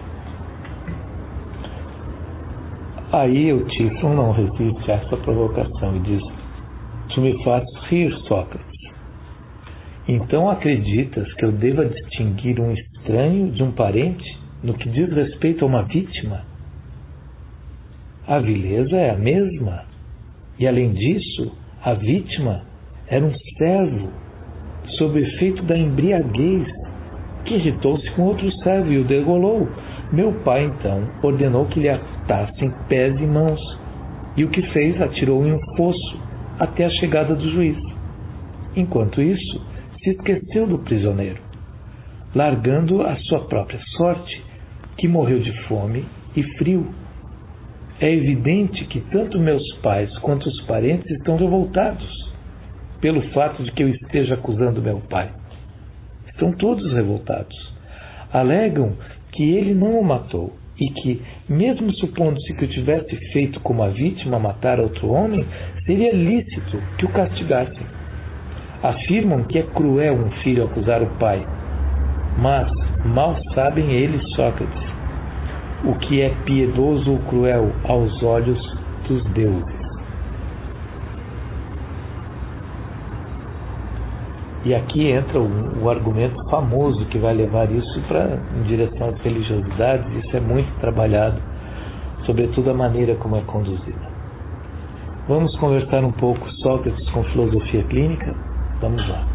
Aí o Tífon não resiste a essa provocação e diz: tu me fazes rir, Sócrates. Então acreditas que eu deva distinguir um estranho de um parente no que diz respeito a uma vítima? A vileza é a mesma. E além disso, a vítima era um servo sob efeito da embriaguez, que irritou-se com outro servo e o degolou. Meu pai, então, ordenou que lhe atassem pés e mãos, e o que fez, atirou em um poço até a chegada do juiz. Enquanto isso, se esqueceu do prisioneiro, largando a sua própria sorte, que morreu de fome e frio. É evidente que tanto meus pais quanto os parentes estão revoltados pelo fato de que eu esteja acusando meu pai. Estão todos revoltados. Alegam que ele não o matou e que, mesmo supondo-se que o tivesse feito como a vítima matar outro homem, seria lícito que o castigassem. Afirmam que é cruel um filho acusar o pai, mas mal sabem eles, Sócrates, o que é piedoso ou cruel aos olhos dos deuses. E aqui entra o, o argumento famoso que vai levar isso pra, em direção às religiosidades. Isso é muito trabalhado, sobretudo a maneira como é conduzida. Vamos conversar um pouco Sócrates com filosofia clínica? Vamos lá.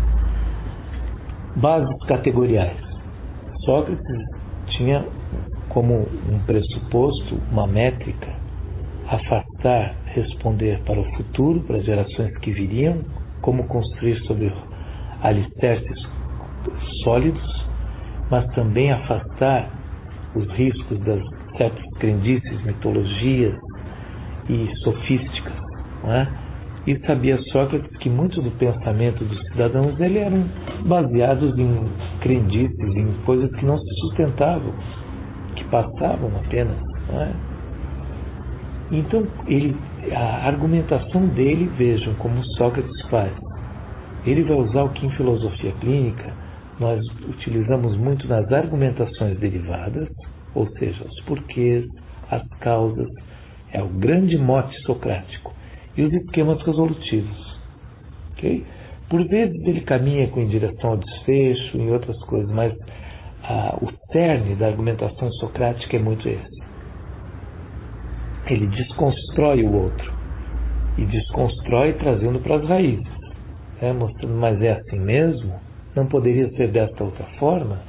Bases categoriais. Sócrates tinha como um pressuposto, uma métrica, afastar, responder para o futuro, para as gerações que viriam, como construir sobre alicerces sólidos, mas também afastar os riscos das certas crendices, mitologias e sofísticas, não é? E sabia Sócrates que muito do pensamento dos cidadãos dele eram baseados em crendices, em coisas que não se sustentavam, que passavam apenas, não é? Então, ele, a argumentação dele, vejam como Sócrates faz. Ele vai usar o que em filosofia clínica nós utilizamos muito nas argumentações derivadas, ou seja, os porquês, as causas, é o grande mote socrático, e os esquemas resolutivos. Okay? Por vezes ele caminha com em direção ao desfecho e outras coisas, mas ah, o cerne da argumentação socrática é muito esse. Ele desconstrói o outro, e desconstrói trazendo para as raízes, é, mostrando, mas é assim mesmo? Não poderia ser desta outra forma?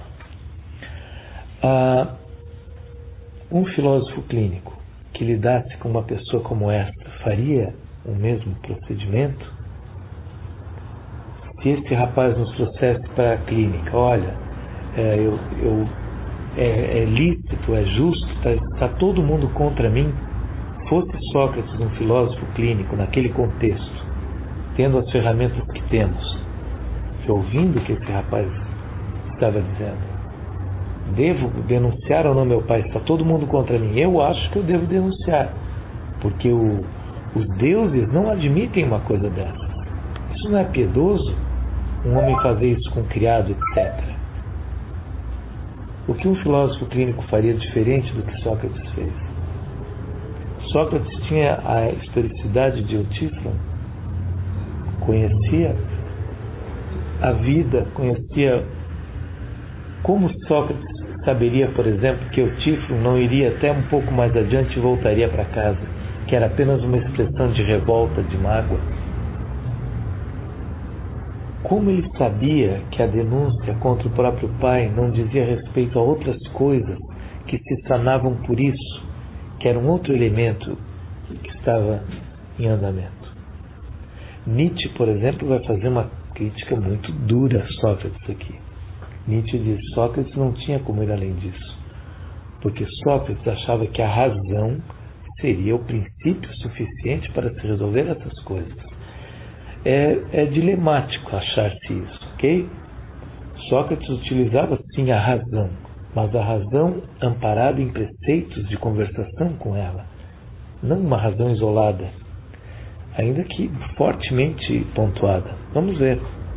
Ah, um filósofo clínico que lidasse com uma pessoa como esta faria o mesmo procedimento? Se este rapaz nos trouxesse para a clínica, olha, é, eu, eu, é, é lícito, é justo, está tá todo mundo contra mim. Fosse Sócrates um filósofo clínico naquele contexto, tendo as ferramentas que temos, e ouvindo o que esse rapaz estava dizendo, devo denunciar ou não meu pai? Está todo mundo contra mim. Eu acho que eu devo denunciar, porque o, os deuses não admitem uma coisa dessa. Isso não é piedoso? Um homem fazer isso com um criado, etcétera. O que um filósofo clínico faria diferente do que Sócrates fez? Sócrates tinha a historicidade de Eutífron, conhecia a vida, conhecia como Sócrates saberia, por exemplo, que Eutífilo não iria até um pouco mais adiante e voltaria para casa, que era apenas uma expressão de revolta, de mágoa. Como ele sabia que a denúncia contra o próprio pai não dizia respeito a outras coisas que se sanavam por isso, que era um outro elemento que estava em andamento. Nietzsche, por exemplo, vai fazer uma crítica muito dura a Sócrates aqui. Nietzsche diz que Sócrates não tinha como ir além disso, porque Sócrates achava que a razão seria o princípio suficiente para se resolver essas coisas. É, é dilemático achar-se isso, ok? Sócrates utilizava sim a razão, mas a razão amparada em preceitos de conversação com ela, não uma razão isolada, ainda que fortemente pontuada. Vamos ver.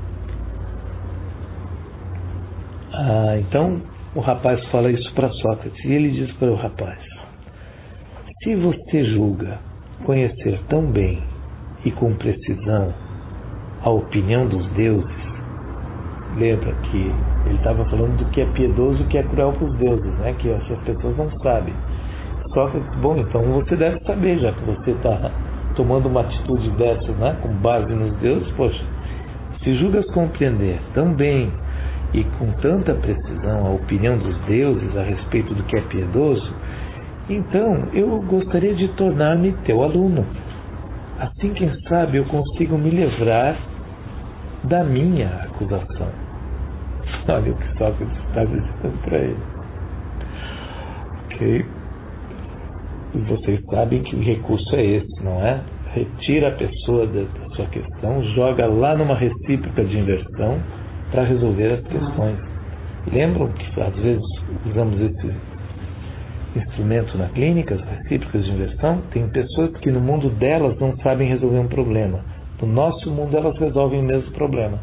Ah, então o rapaz fala isso para Sócrates e ele diz para o rapaz: se você julga conhecer tão bem e com precisão a opinião dos deuses, lembra que ele estava falando do que é piedoso e o que é cruel para os deuses, né? Que as pessoas não sabem. Sócrates, bom, então você deve saber, já que você está tomando uma atitude dessa, né, com base nos deuses. Poxa, se julgas compreender tão bem e com tanta precisão a opinião dos deuses a respeito do que é piedoso, então eu gostaria de tornar-me teu aluno. Assim, quem sabe, eu consigo me livrar da minha acusação. Olha o que Sócrates está dizendo para ele. Ok? E vocês sabem que o recurso é esse, não é? Retira a pessoa da, da sua questão, joga lá numa recíproca de inversão para resolver as questões. Lembram que às vezes usamos esse instrumento na clínica, as recíprocas de inversão? Tem pessoas que no mundo delas não sabem resolver um problema. No nosso mundo elas resolvem o mesmo problema.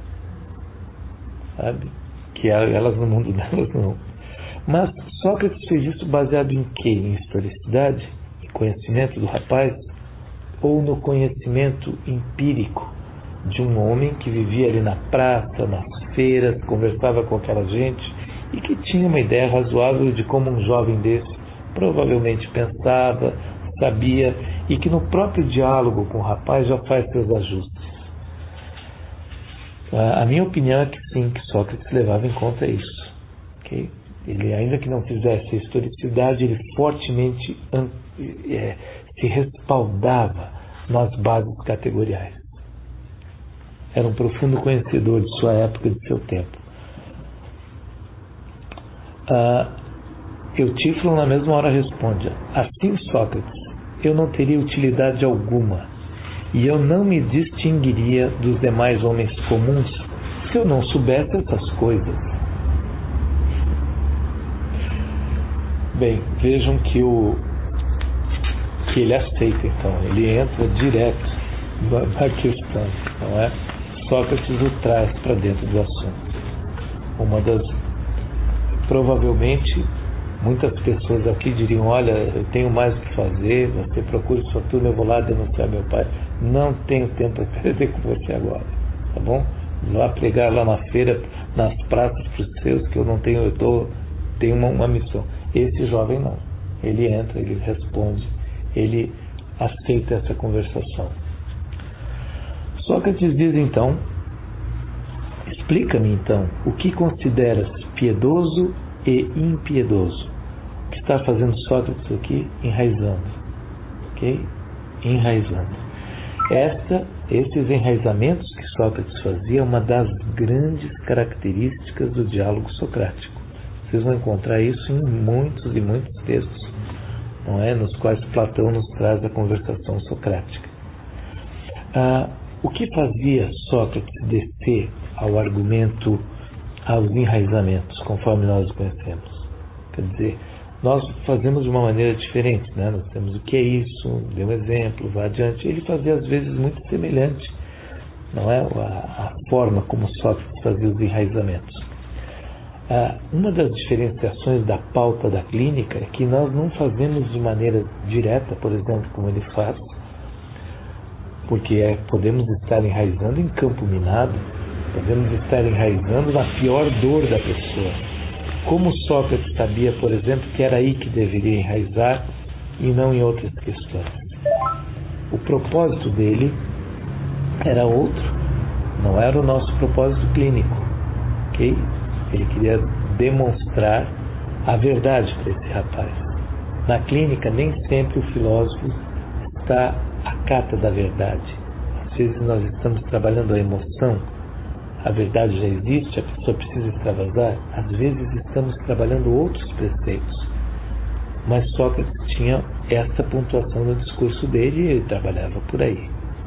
Sabe? Que elas no mundo delas não. Mas Sócrates fez isso baseado em quê? Em historicidade? Em conhecimento do rapaz? Ou no conhecimento empírico de um homem que vivia ali na praça, nas feiras, conversava com aquela gente e que tinha uma ideia razoável de como um jovem desse provavelmente pensava, sabia, e que no próprio diálogo com o rapaz já faz seus ajustes. A minha opinião é que sim, que Sócrates levava em conta isso. Okay? Ele, ainda que não fizesse a historicidade, ele fortemente é, se respaldava nas bases categoriais. Era um profundo conhecedor de sua época e de seu tempo. Ah, Eutífilo na mesma hora responde: assim, Sócrates, eu não teria utilidade alguma e eu não me distinguiria dos demais homens comuns se eu não soubesse essas coisas. Bem, vejam que, o, que ele aceita, então, ele entra direto na, na questão, não é? Sócrates o traz para dentro do assunto. Uma das, provavelmente, muitas pessoas aqui diriam: olha, eu tenho mais o que fazer, você procura sua turma, eu vou lá denunciar meu pai. Não tenho tempo para perder com você agora, tá bom? Vá pregar lá na feira, nas praças para os seus, que eu não tenho, eu tô, tenho uma, uma missão. Esse jovem não. Ele entra, ele responde, ele aceita essa conversação. Sócrates diz então: explica-me então, o que consideras piedoso e impiedoso? O que está fazendo Sócrates aqui? Enraizando. Ok? Enraizando. Essa, esses enraizamentos que Sócrates fazia é uma das grandes características do diálogo socrático. Vocês vão encontrar isso em muitos e muitos textos, não é? Nos quais Platão nos traz a conversação socrática. Ah, o que fazia Sócrates descer ao argumento, aos enraizamentos, conforme nós os conhecemos? Quer dizer, nós fazemos de uma maneira diferente, né? Nós temos o que é isso, dê um exemplo, vá adiante. Ele fazia às vezes muito semelhante, não é? A, a forma como Sócrates fazia os enraizamentos. Ah, uma das diferenciações da pauta da clínica é que nós não fazemos de maneira direta, por exemplo, como ele faz, porque é, podemos estar enraizando em campo minado, podemos estar enraizando na pior dor da pessoa. Como Sócrates sabia, por exemplo, que era aí que deveria enraizar e não em outras questões. O propósito dele era outro, não era o nosso propósito clínico, ok? Ele queria demonstrar a verdade para esse rapaz. Na clínica, nem sempre o filósofo está à cata da verdade. Às vezes nós estamos trabalhando a emoção, a verdade já existe, a pessoa precisa extravasar. Às vezes estamos trabalhando outros preceitos. Mas Sócrates tinha essa pontuação no discurso dele e ele trabalhava por aí.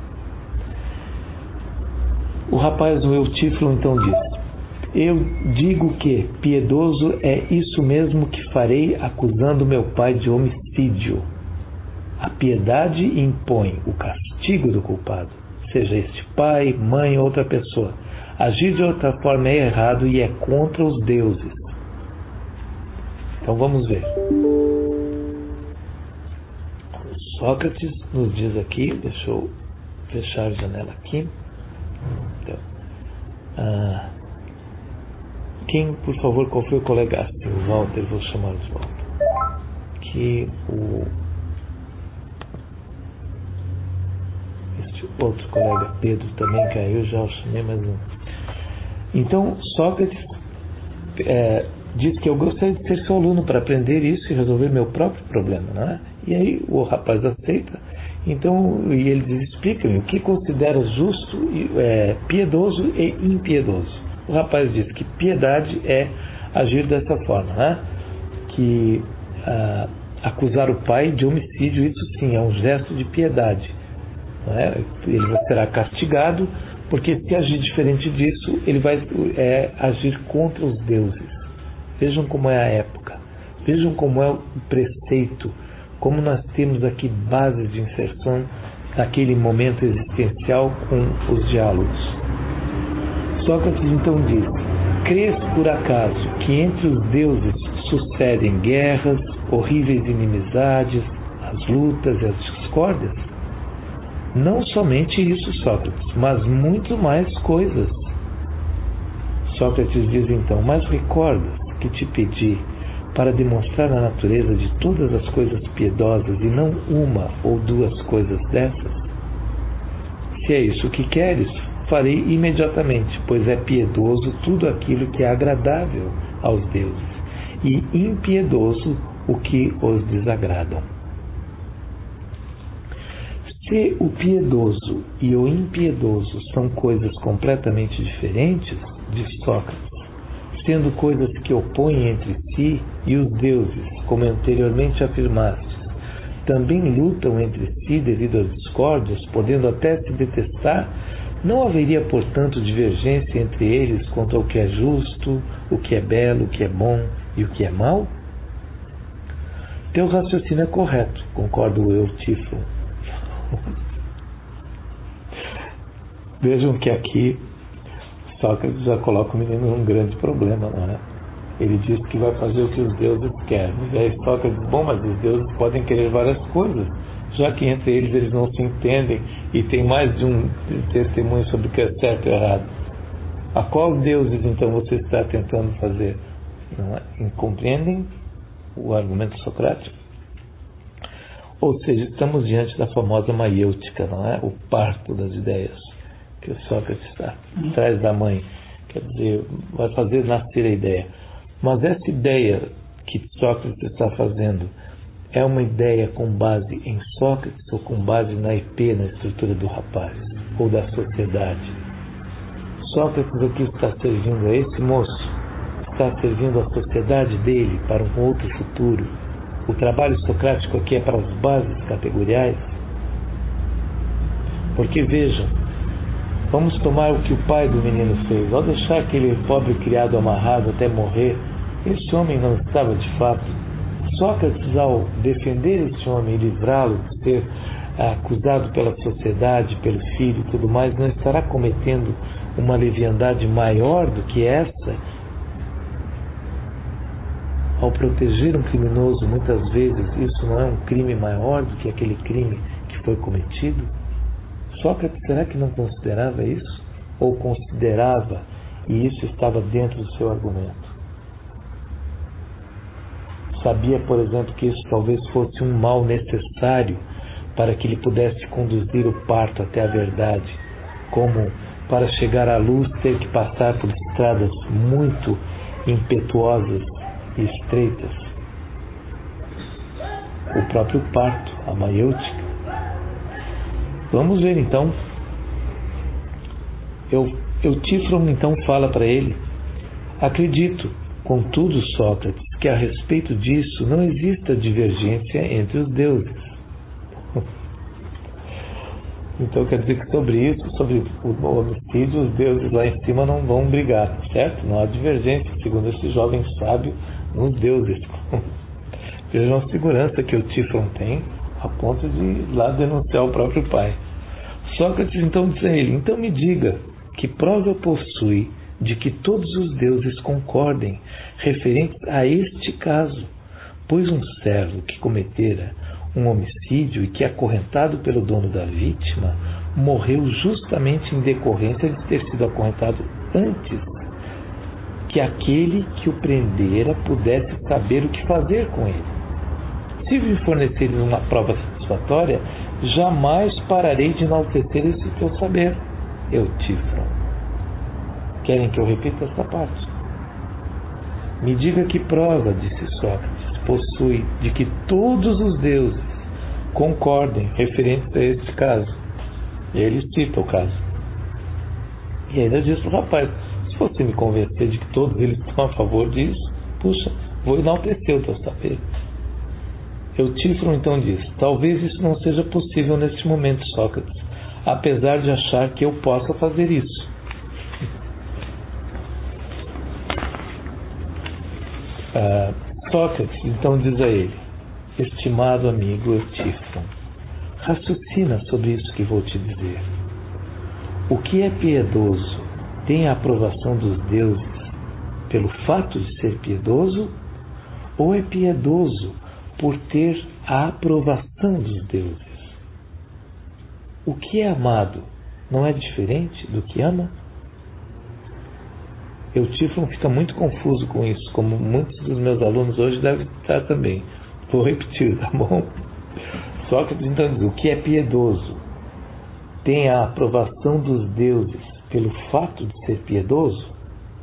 O rapaz do Eutífilo então diz: eu digo que piedoso é isso mesmo que farei, acusando meu pai de homicídio. A piedade impõe o castigo do culpado, seja este pai, mãe ou outra pessoa. Agir de outra forma é errado e é contra os deuses. Então vamos ver. Sócrates nos diz aqui, deixa eu fechar a janela aqui. Então, ah, quem, por favor, qual foi o colega? Assim, o Walter, vou chamar de volta. Que o este outro colega Pedro também caiu, já o chamei mais um. Então, Sócrates é, diz que eu gostaria de ser seu aluno para aprender isso e resolver meu próprio problema, não é? E aí o rapaz aceita. Então, e ele diz: explica-me o que considera justo, é, piedoso e impiedoso. O rapaz diz que piedade é agir dessa forma, né? Que ah, acusar o pai de homicídio, isso sim é um gesto de piedade, não é? Ele será castigado, porque se agir diferente disso, ele vai é, agir contra os deuses. Vejam como é a época, vejam como é o preceito, como nós temos aqui bases de inserção naquele momento existencial com os diálogos. Sócrates então diz: crês por acaso que entre os deuses sucedem guerras, horríveis inimizades, as lutas e as discórdias? Não somente isso, Sócrates, mas muito mais coisas. Sócrates diz então: mas recordas que te pedi para demonstrar a natureza de todas as coisas piedosas e não uma ou duas coisas dessas? Se é isso que queres, farei imediatamente, pois é piedoso tudo aquilo que é agradável aos deuses e impiedoso o que os desagradam. Se o piedoso e o impiedoso são coisas completamente diferentes, diz Sócrates, sendo coisas que opõem entre si, e os deuses, como anteriormente afirmaste, também lutam entre si devido às discórdias, podendo até se detestar, não haveria, portanto, divergência entre eles quanto ao que é justo, o que é belo, o que é bom e o que é mau? Teu raciocínio é correto, concorda o Eutífilo. Vejam que aqui Sócrates já coloca o menino num grande problema, não é? Ele diz que vai fazer o que os deuses querem. E aí Sócrates diz: bom, mas os deuses podem querer várias coisas, já que entre eles eles não se entendem e tem mais de um testemunho sobre o que é certo e errado. A qual deuses então você está tentando fazer? Não é? Compreendem o argumento socrático? Ou seja, estamos diante da famosa maiêutica, não é? O parto das ideias que o Sócrates está atrás da mãe, quer dizer, vai fazer nascer a ideia. Mas essa ideia que Sócrates está fazendo é uma ideia com base em Sócrates ou com base na I P, na estrutura do rapaz ou da sociedade? Sócrates aqui está servindo a esse moço, está servindo a sociedade dele para um outro futuro. O trabalho socrático aqui é para as bases categoriais. Porque vejam, vamos tomar o que o pai do menino fez. Ao deixar aquele pobre criado amarrado até morrer, esse homem não estava de fato. Sócrates, ao defender esse homem e livrá-lo de ser acusado pela sociedade, pelo filho e tudo mais, não estará cometendo uma leviandade maior do que essa? Ao proteger um criminoso, muitas vezes, isso não é um crime maior do que aquele crime que foi cometido? Sócrates, será que não considerava isso? Ou considerava e isso estava dentro do seu argumento? Sabia, por exemplo, que isso talvez fosse um mal necessário para que ele pudesse conduzir o parto até a verdade, como para chegar à luz ter que passar por estradas muito impetuosas e estreitas. O próprio parto, a maiêutica. Vamos ver então. Eu, Eutífron então fala para ele: acredito, contudo, Sócrates, que a respeito disso não exista divergência entre os deuses. Então quer dizer que sobre isso, sobre o homicídio, os deuses lá em cima não vão brigar, certo? Não há divergência, segundo esse jovem sábio, nos deuses. Vejam a segurança que o Eutífron tem, a ponto de ir lá denunciar o próprio pai. Sócrates então diz a ele: então me diga, que prova possui de que todos os deuses concordem referente a este caso, pois um servo que cometera um homicídio e que, acorrentado pelo dono da vítima, morreu justamente em decorrência de ter sido acorrentado antes que aquele que o prendera pudesse saber o que fazer com ele. Se me forneceres uma prova satisfatória, jamais pararei de enaltecer esse teu saber, Eutífron. Querem que eu repita esta parte? Me diga que prova, disse Sócrates, possui de que todos os deuses concordem referente a este caso. E aí ele cita o caso. E ainda diz para o rapaz: se você me convencer de que todos eles estão a favor disso, puxa, vou enaltecer o teu saber. Eutífron então diz: talvez isso não seja possível neste momento, Sócrates, apesar de achar que eu possa fazer isso. Ah, Sócrates então diz a ele: estimado amigo Eutífron, raciocina sobre isso que vou te dizer. O que é piedoso tem a aprovação dos deuses pelo fato de ser piedoso, ou é piedoso por ter a aprovação dos deuses? O que é amado não é diferente do que ama? Eutífron fica muito confuso com isso, como muitos dos meus alunos hoje devem estar também. Vou repetir, tá bom? Sócrates então diz: o que é piedoso tem a aprovação dos deuses pelo fato de ser piedoso?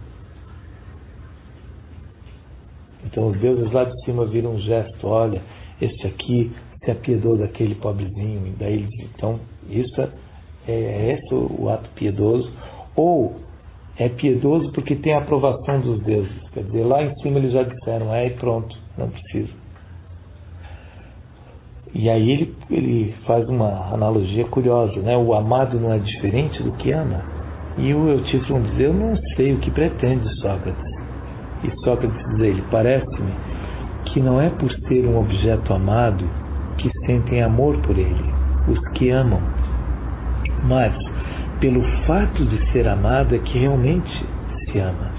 Então os deuses lá de cima viram um gesto: olha, este aqui se apiedou daquele pobrezinho, e daí então isso é, é esse o ato piedoso. Ou é piedoso porque tem a aprovação dos deuses. Quer dizer, lá em cima eles já disseram: é, e pronto, não precisa. E aí ele, ele faz uma analogia curiosa, né? O amado não é diferente do que ama. E o Eutífron diz: eu não sei o que pretende, Sócrates. E Sócrates diz a ele: parece-me que não é por ser um objeto amado que sentem amor por ele, os que amam, mas pelo fato de ser amado é que realmente se ama.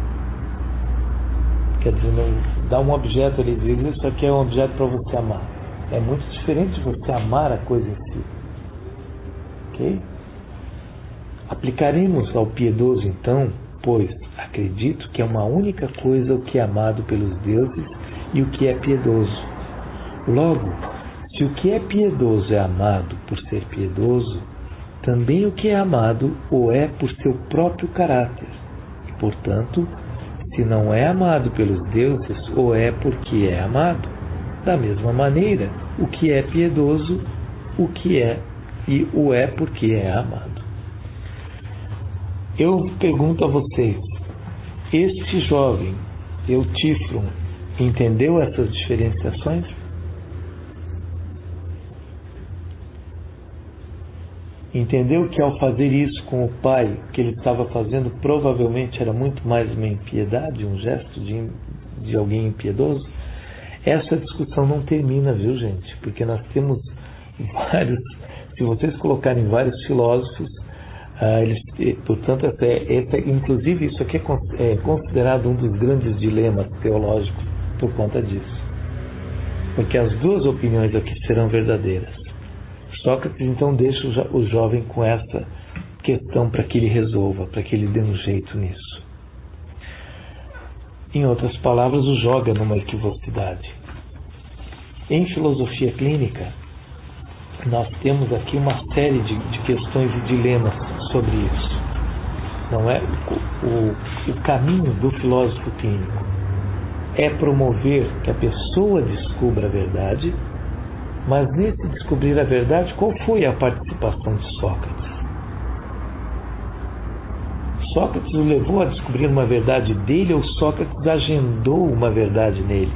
Quer dizer, não dá um objeto ali e diz: isso aqui é um objeto para você amar. É muito diferente de você amar a coisa em si. Ok? Aplicaremos ao piedoso então, pois acredito que é uma única coisa o que é amado pelos deuses e o que é piedoso. Logo, se o que é piedoso é amado por ser piedoso, também o que é amado o é por seu próprio caráter. E, portanto, se não é amado pelos deuses, o é porque é amado. Da mesma maneira, o que é piedoso, o que é e o é porque é amado. Eu pergunto a vocês: este jovem, Eutífron, entendeu essas diferenciações? Entendeu que ao fazer isso com o pai, o que ele estava fazendo provavelmente era muito mais uma impiedade, um gesto de, de alguém impiedoso? Essa discussão não termina, viu, gente? Porque nós temos vários, se vocês colocarem vários filósofos, ah, eles, portanto, até, até, inclusive isso aqui é, é considerado um dos grandes dilemas teológicos por conta disso. Porque as duas opiniões aqui serão verdadeiras. Sócrates então deixa o, jo- o jovem com essa questão para que ele resolva, para que ele dê um jeito nisso. Em outras palavras, o joga numa equivocidade. Em filosofia clínica, nós temos aqui uma série de, de questões e dilemas sobre isso. Não é? O, o, o caminho do filósofo clínico é promover que a pessoa descubra a verdade, mas nesse descobrir a verdade, qual foi a participação de Sócrates? Sócrates o levou a descobrir uma verdade dele ou Sócrates agendou uma verdade nele?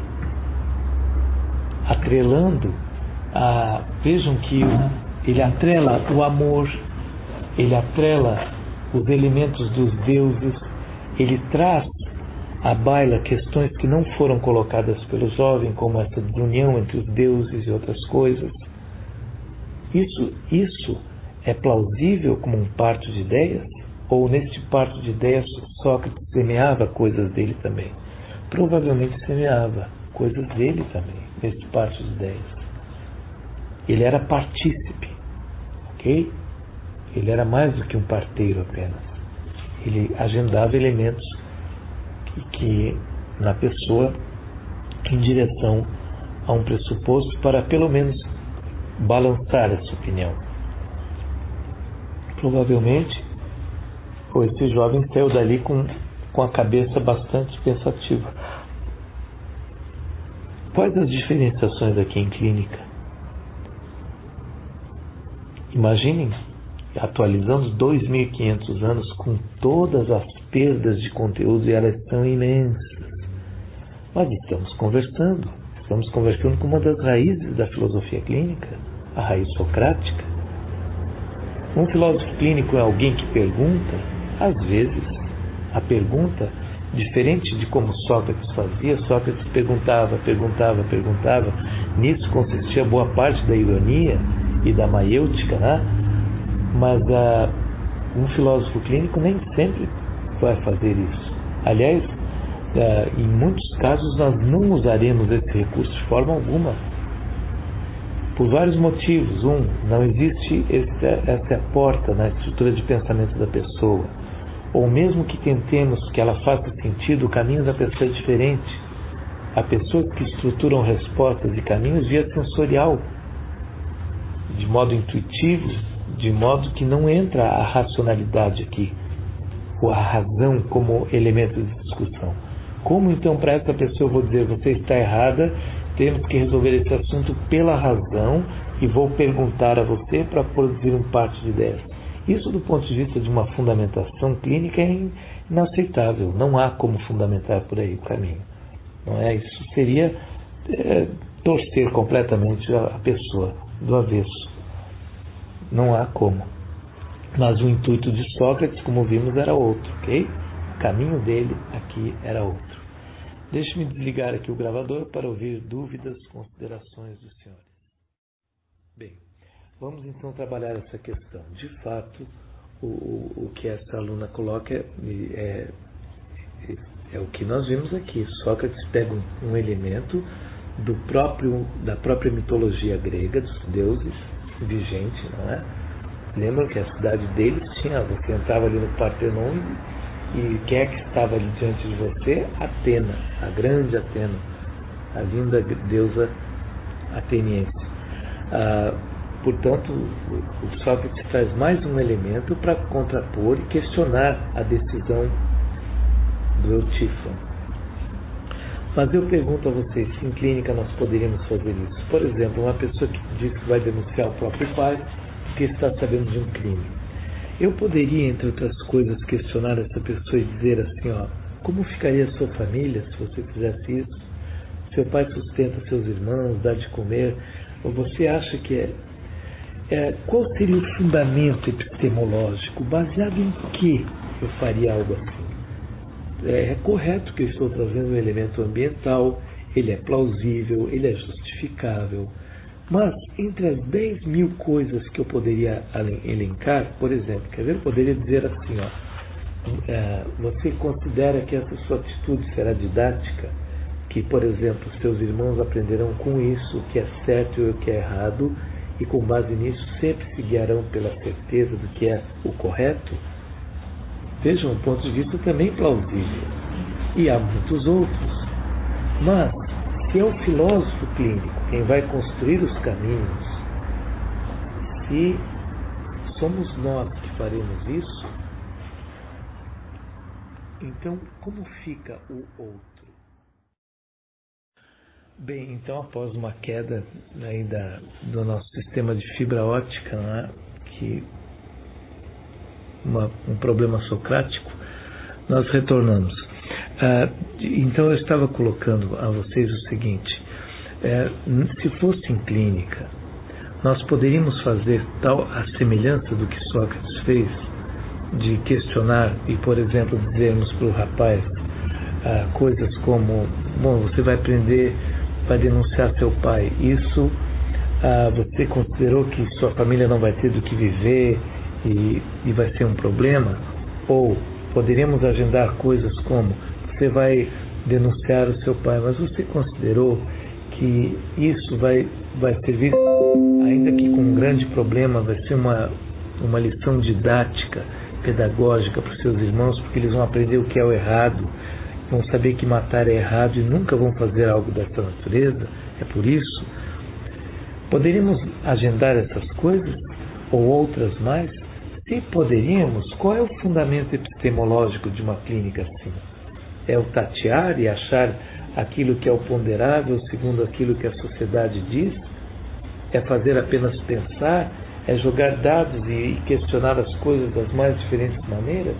Atrelando, a, vejam que ele atrela o amor, ele atrela os elementos dos deuses, ele traz à baila questões que não foram colocadas pelo jovem, como essa desunião entre os deuses e outras coisas. Isso, isso é plausível como um parto de ideias? Ou neste parto de ideias Sócrates semeava coisas dele também? Provavelmente semeava coisas dele também, neste parto de ideias. Ele era partícipe, ok? Ele era mais do que um parteiro apenas. Ele agendava elementos que, que na pessoa, em direção a um pressuposto para pelo menos balançar essa opinião. Provavelmente, esse jovem saiu dali com, com a cabeça bastante pensativa. Quais as diferenciações aqui em clínica? Imaginem, atualizamos dois mil e quinhentos anos com todas as perdas de conteúdo e elas são imensas. Mas estamos conversando, estamos conversando com uma das raízes da filosofia clínica, a raiz socrática. Um filósofo clínico é alguém que pergunta. Às vezes, a pergunta, diferente de como Sócrates fazia, Sócrates perguntava, perguntava, perguntava. Nisso consistia boa parte da ironia e da maiêutica, né? Mas uh, um filósofo clínico nem sempre vai fazer isso. Aliás, uh, em muitos casos nós não usaremos esse recurso de forma alguma. Por vários motivos. Um, não existe esse, essa porta na estrutura de pensamento da pessoa. Ou mesmo que tentemos que ela faça sentido, o caminho da pessoa é diferente. Há pessoas que estruturam respostas e caminhos via sensorial, de modo intuitivo, de modo que não entra a racionalidade aqui, ou a razão como elemento de discussão. Como então para essa pessoa eu vou dizer, você está errada, temos que resolver esse assunto pela razão e vou perguntar a você para produzir um parte de ideias? Isso, do ponto de vista de uma fundamentação clínica, é inaceitável. Não há como fundamentar por aí o caminho. Não é? Isso seria é, torcer completamente a pessoa do avesso. Não há como. Mas o intuito de Sócrates, como vimos, era outro, ok? O caminho dele aqui era outro. Deixe-me desligar aqui o gravador para ouvir dúvidas, considerações dos senhores. Bem, vamos então trabalhar essa questão. De fato, o, o, o que essa aluna coloca é, é, é o que nós vimos aqui. Sócrates pega um, um elemento do próprio, da própria mitologia grega, dos deuses, vigente, não é? Lembram que a cidade deles tinha, você entrava ali no Partenon e quem é que estava ali diante de você? Atena, a grande Atena, a linda deusa ateniense. Ah, portanto, o Sócrates traz mais um elemento para contrapor e questionar a decisão do Eutífano. Mas eu pergunto a vocês, se em clínica nós poderíamos fazer isso? Por exemplo, uma pessoa que diz que vai denunciar o próprio pai porque está sabendo de um crime. Eu poderia, entre outras coisas, questionar essa pessoa e dizer assim, ó, como ficaria a sua família se você fizesse isso? Seu pai sustenta seus irmãos, dá de comer, ou você acha que é... é qual seria o fundamento epistemológico? Baseado em que eu faria algo assim? É, é correto que eu estou trazendo um elemento ambiental, ele é plausível, ele é justificável. Mas, entre as dez mil coisas que eu poderia elencar, por exemplo, quer ver, eu poderia dizer assim, ó, é, você considera que essa sua atitude será didática? Que, por exemplo, seus irmãos aprenderão com isso o que é certo e o que é errado, e com base nisso sempre se guiarão pela certeza do que é o correto, vejam, um ponto de vista também plausível. E há muitos outros. Mas, se é o filósofo clínico quem vai construir os caminhos, se somos nós que faremos isso, então como fica o outro? Bem, então após uma queda aí da, do nosso sistema de fibra óptica, né, que uma, um problema socrático, nós retornamos. Ah, então eu estava colocando a vocês o seguinte: é, se fosse em clínica, nós poderíamos fazer tal a semelhança do que Sócrates fez, de questionar e, por exemplo, dizermos para o rapaz ah, coisas como: bom, você vai prender, vai denunciar seu pai, isso ah, você considerou que sua família não vai ter do que viver e, e vai ser um problema? Ou poderíamos agendar coisas como: você vai denunciar o seu pai, mas você considerou que isso vai, vai servir, ainda que com um grande problema, vai ser uma, uma lição didática, pedagógica para os seus irmãos, porque eles vão aprender o que é o errado, vão saber que matar é errado e nunca vão fazer algo dessa natureza. É por isso. Poderíamos agendar essas coisas ou outras mais? Se poderíamos, qual é o fundamento epistemológico de uma clínica assim? É o tatear e achar aquilo que é o ponderável segundo aquilo que a sociedade diz? É fazer apenas pensar? É jogar dados e questionar as coisas das mais diferentes maneiras?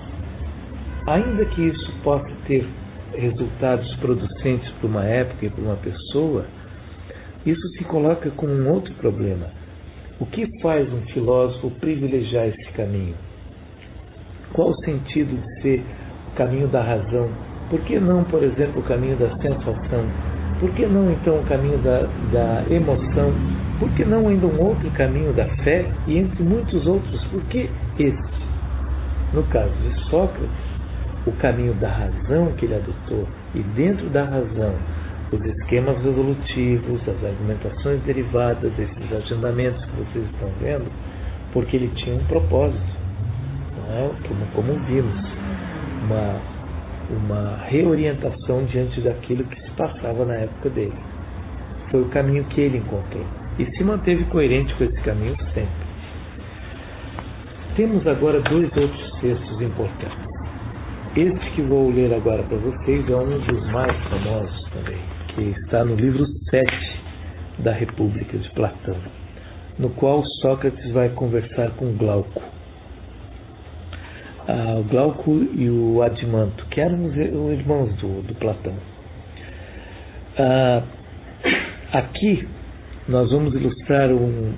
Ainda que isso possa ter resultados producentes para uma época e para uma pessoa, isso se coloca como um outro problema. O que faz um filósofo privilegiar esse caminho? Qual o sentido de ser o caminho da razão? Por que não, por exemplo, o caminho da sensação? Por que não, então, o caminho da, da emoção? Por que não ainda um outro caminho da fé? E entre muitos outros, por que esse? No caso de Sócrates, o caminho da razão que ele adotou, e dentro da razão, os esquemas resolutivos, as argumentações derivadas, esses agendamentos que vocês estão vendo, porque ele tinha um propósito, não é? como, como vimos, uma, uma reorientação diante daquilo que se passava na época dele. Foi o caminho que ele encontrou e se manteve coerente com esse caminho sempre. Temos agora dois outros textos importantes. Este que vou ler agora para vocês é um dos mais famosos também, que está no livro sete da República de Platão, no qual Sócrates vai conversar com Glauco. Ah, o Glauco e o Adimanto, que eram os irmãos do, do Platão. Ah, aqui nós vamos ilustrar um,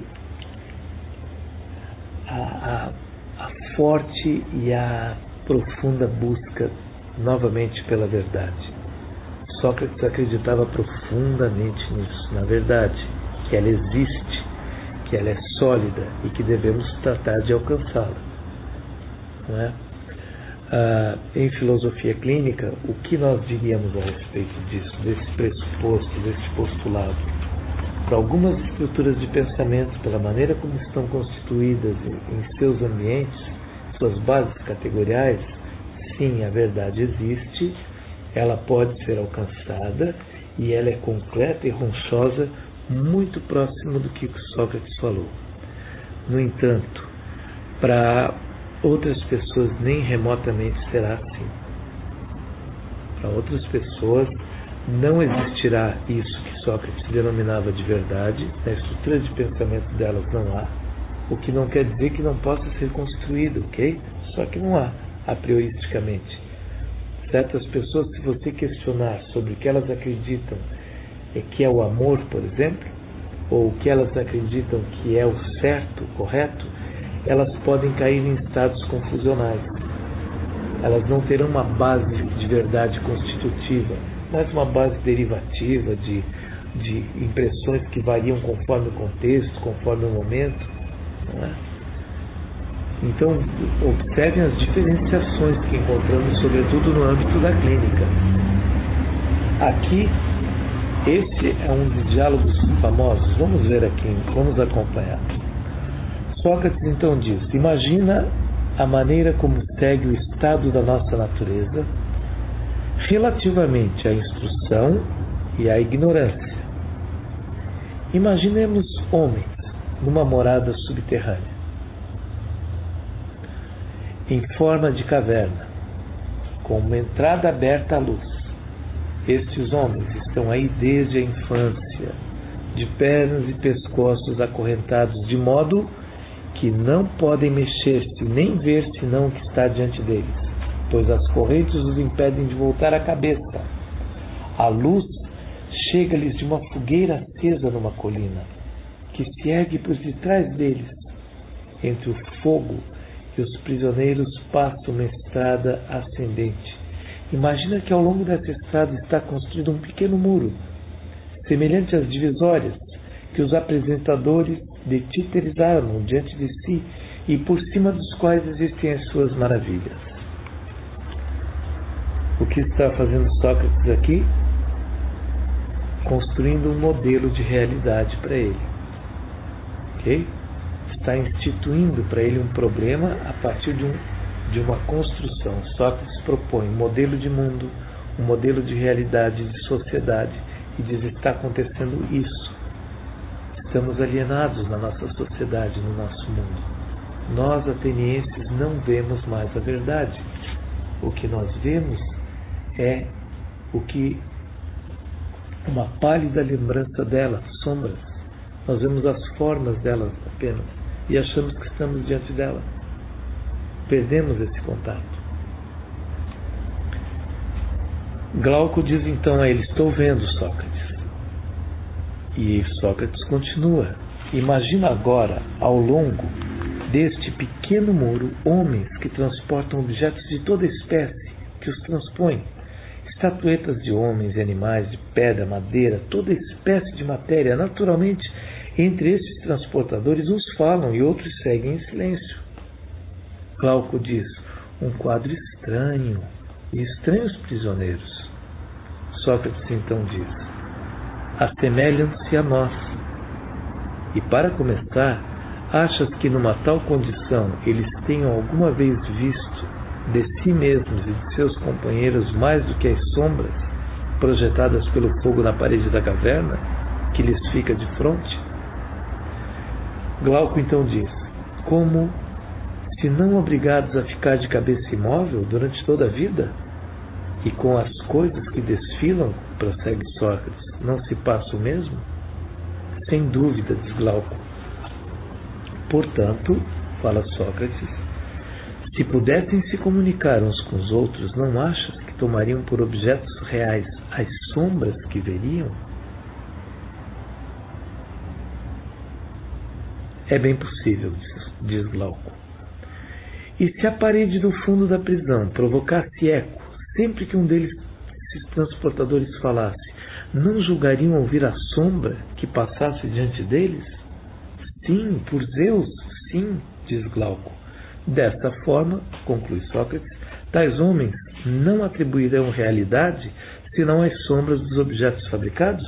a, a, a forte e a profunda busca novamente pela verdade. Sócrates acreditava profundamente nisso, na verdade, que ela existe, que ela é sólida e que devemos tratar de alcançá-la. Não é? Ah, em filosofia clínica, o que nós diríamos a respeito disso, desse pressuposto, desse postulado? Para algumas estruturas de pensamento, pela maneira como estão constituídas em seus ambientes, suas bases categoriais, sim, a verdade existe, ela pode ser alcançada e ela é concreta e ronchosa, muito próximo do que Sócrates falou. No entanto, para outras pessoas nem remotamente será assim. Para outras pessoas não existirá isso que Sócrates denominava de verdade, na estrutura de pensamento delas não há, o que não quer dizer que não possa ser construído, ok? Só que não há, a prioristicamente. Certas pessoas, se você questionar sobre o que elas acreditam é que é o amor, por exemplo, ou o que elas acreditam que é o certo, o correto, elas podem cair em estados confusionais. Elas não terão uma base de verdade constitutiva, mas uma base derivativa de, de impressões que variam conforme o contexto, conforme o momento. Não é? Então, observem as diferenciações que encontramos, sobretudo no âmbito da clínica. Aqui, Esse é um dos diálogos famosos. Vamos ver aqui, vamos acompanhar. Sócrates então diz: imagina a maneira como segue o estado da nossa natureza relativamente à instrução e à ignorância. Imaginemos homens numa morada subterrânea, em forma de caverna, com uma entrada aberta à luz. Estes homens estão aí desde a infância, de pernas e pescoços acorrentados, de modo que não podem mexer-se nem ver senão o que está diante deles, pois as correntes os impedem de voltar a cabeça. A luz chega-lhes de uma fogueira acesa numa colina, que se ergue por detrás deles. Entre o fogo e os prisioneiros passa uma estrada ascendente. Imagina que ao longo dessa estrada está construído um pequeno muro, semelhante às divisórias que os apresentadores de títeres armam diante de si e por cima dos quais existem as suas maravilhas. O que está fazendo Sócrates aqui? Construindo um modelo de realidade para ele. Ok? Está instituindo para ele um problema a partir de, um, de uma construção. Sócrates propõe um modelo de mundo, um modelo de realidade, de sociedade, e diz: está acontecendo isso. Estamos alienados na nossa sociedade, no nosso mundo. Nós, atenienses, não vemos mais a verdade. O que nós vemos é o que uma pálida lembrança dela, sombras. Nós vemos as formas dela apenas e achamos que estamos diante dela. Perdemos esse contato. Glauco diz então a ele: estou vendo, Sócrates. E Sócrates continua: imagina agora, ao longo deste pequeno muro, homens que transportam objetos de toda espécie, que os transpõem. Estatuetas de homens e animais, de pedra, madeira, toda espécie de matéria. Naturalmente, entre esses transportadores, uns falam e outros seguem em silêncio. Glauco diz: um quadro estranho, e estranhos prisioneiros. Sócrates então diz: assemelham-se a nós. E para começar, achas que numa tal condição eles tenham alguma vez visto de si mesmos e de seus companheiros mais do que as sombras projetadas pelo fogo na parede da caverna, que lhes fica de fronte? Glauco então diz: como se não obrigados a ficar de cabeça imóvel durante toda a vida? E com as coisas que desfilam, prossegue Sócrates, não se passa o mesmo? Sem dúvida, diz Glauco. Portanto, fala Sócrates, se pudessem se comunicar uns com os outros, não achas que tomariam por objetos reais as sombras que veriam? É bem possível, diz, diz Glauco. E se a parede do fundo da prisão provocasse eco sempre que um deles, esses transportadores, falasse, não julgariam ouvir a sombra que passasse diante deles? Sim, por Zeus, sim, diz Glauco. Desta forma, conclui Sócrates, tais homens não atribuirão realidade senão as sombras dos objetos fabricados?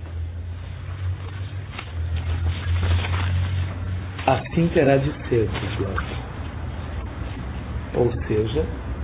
Assim terá de ser, diz Glauco. Ou seja,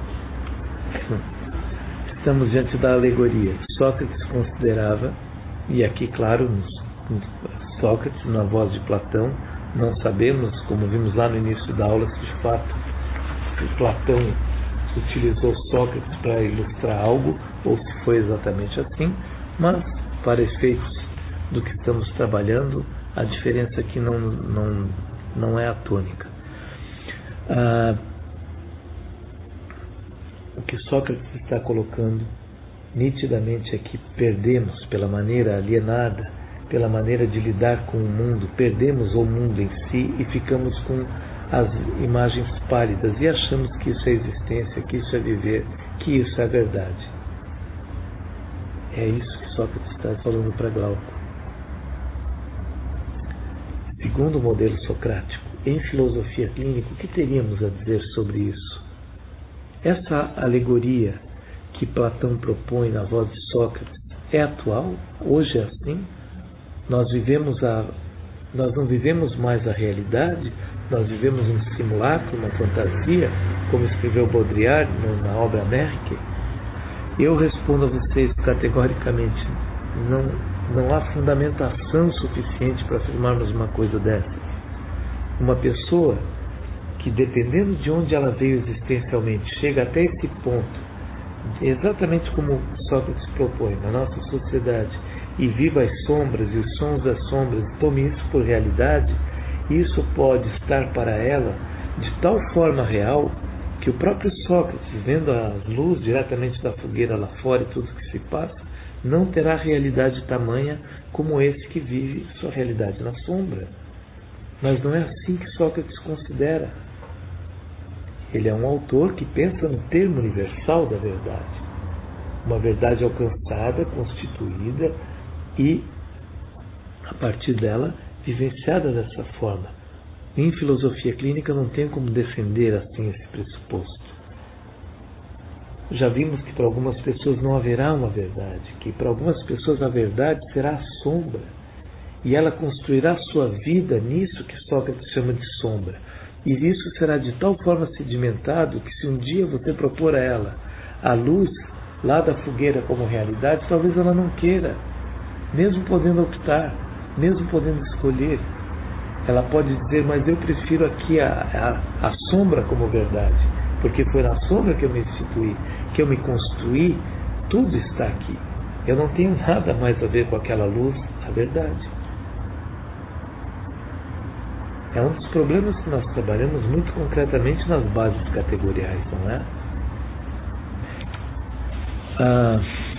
estamos diante da alegoria. Sócrates considerava, e aqui, claro, Sócrates, na voz de Platão, não sabemos, como vimos lá no início da aula, se de fato Platão utilizou Sócrates para ilustrar algo, ou se foi exatamente assim, mas, para efeitos do que estamos trabalhando, a diferença aqui não, não, não é a tônica. Ah, o que Sócrates está colocando nitidamente é que perdemos, pela maneira alienada, pela maneira de lidar com o mundo, perdemos o mundo em si e ficamos com as imagens pálidas e achamos que isso é existência, que isso é viver, que isso é a verdade. É isso que Sócrates está falando para Glauco. Segundo o modelo socrático, em filosofia clínica, o que teríamos a dizer sobre isso? Essa alegoria que Platão propõe na voz de Sócrates é atual, hoje é assim. Nós vivemos a, nós não vivemos mais a realidade, nós vivemos um simulacro, uma fantasia, como escreveu Baudrillard na obra América. Eu respondo a vocês categoricamente, não, não há fundamentação suficiente para afirmarmos uma coisa dessa. Uma pessoa que, dependendo de onde ela veio existencialmente, chega até esse ponto, exatamente como Sócrates propõe na nossa sociedade, e viva as sombras e os sons das sombras, tome isso por realidade, isso pode estar para ela de tal forma real que o próprio Sócrates, vendo a luz diretamente da fogueira lá fora e tudo que se passa, não terá realidade tamanha como esse que vive sua realidade na sombra. Mas não é assim que Sócrates considera. Ele é um autor que pensa no termo universal da verdade. Uma verdade alcançada, constituída e, a partir dela, vivenciada dessa forma. Em filosofia clínica não tem como defender assim esse pressuposto. Já vimos que para algumas pessoas não haverá uma verdade, que para algumas pessoas a verdade será a sombra, e ela construirá sua vida nisso que Sócrates chama de sombra. E isso será de tal forma sedimentado que, se um dia você propor a ela a luz lá da fogueira como realidade, talvez ela não queira, mesmo podendo optar, mesmo podendo escolher. Ela pode dizer, mas eu prefiro aqui a, a, a sombra como verdade, porque foi na sombra que eu me instituí, que eu me construí, tudo está aqui. Eu não tenho nada mais a ver com aquela luz, a verdade. É um dos problemas que nós trabalhamos muito concretamente nas bases categoriais, não é? Ah,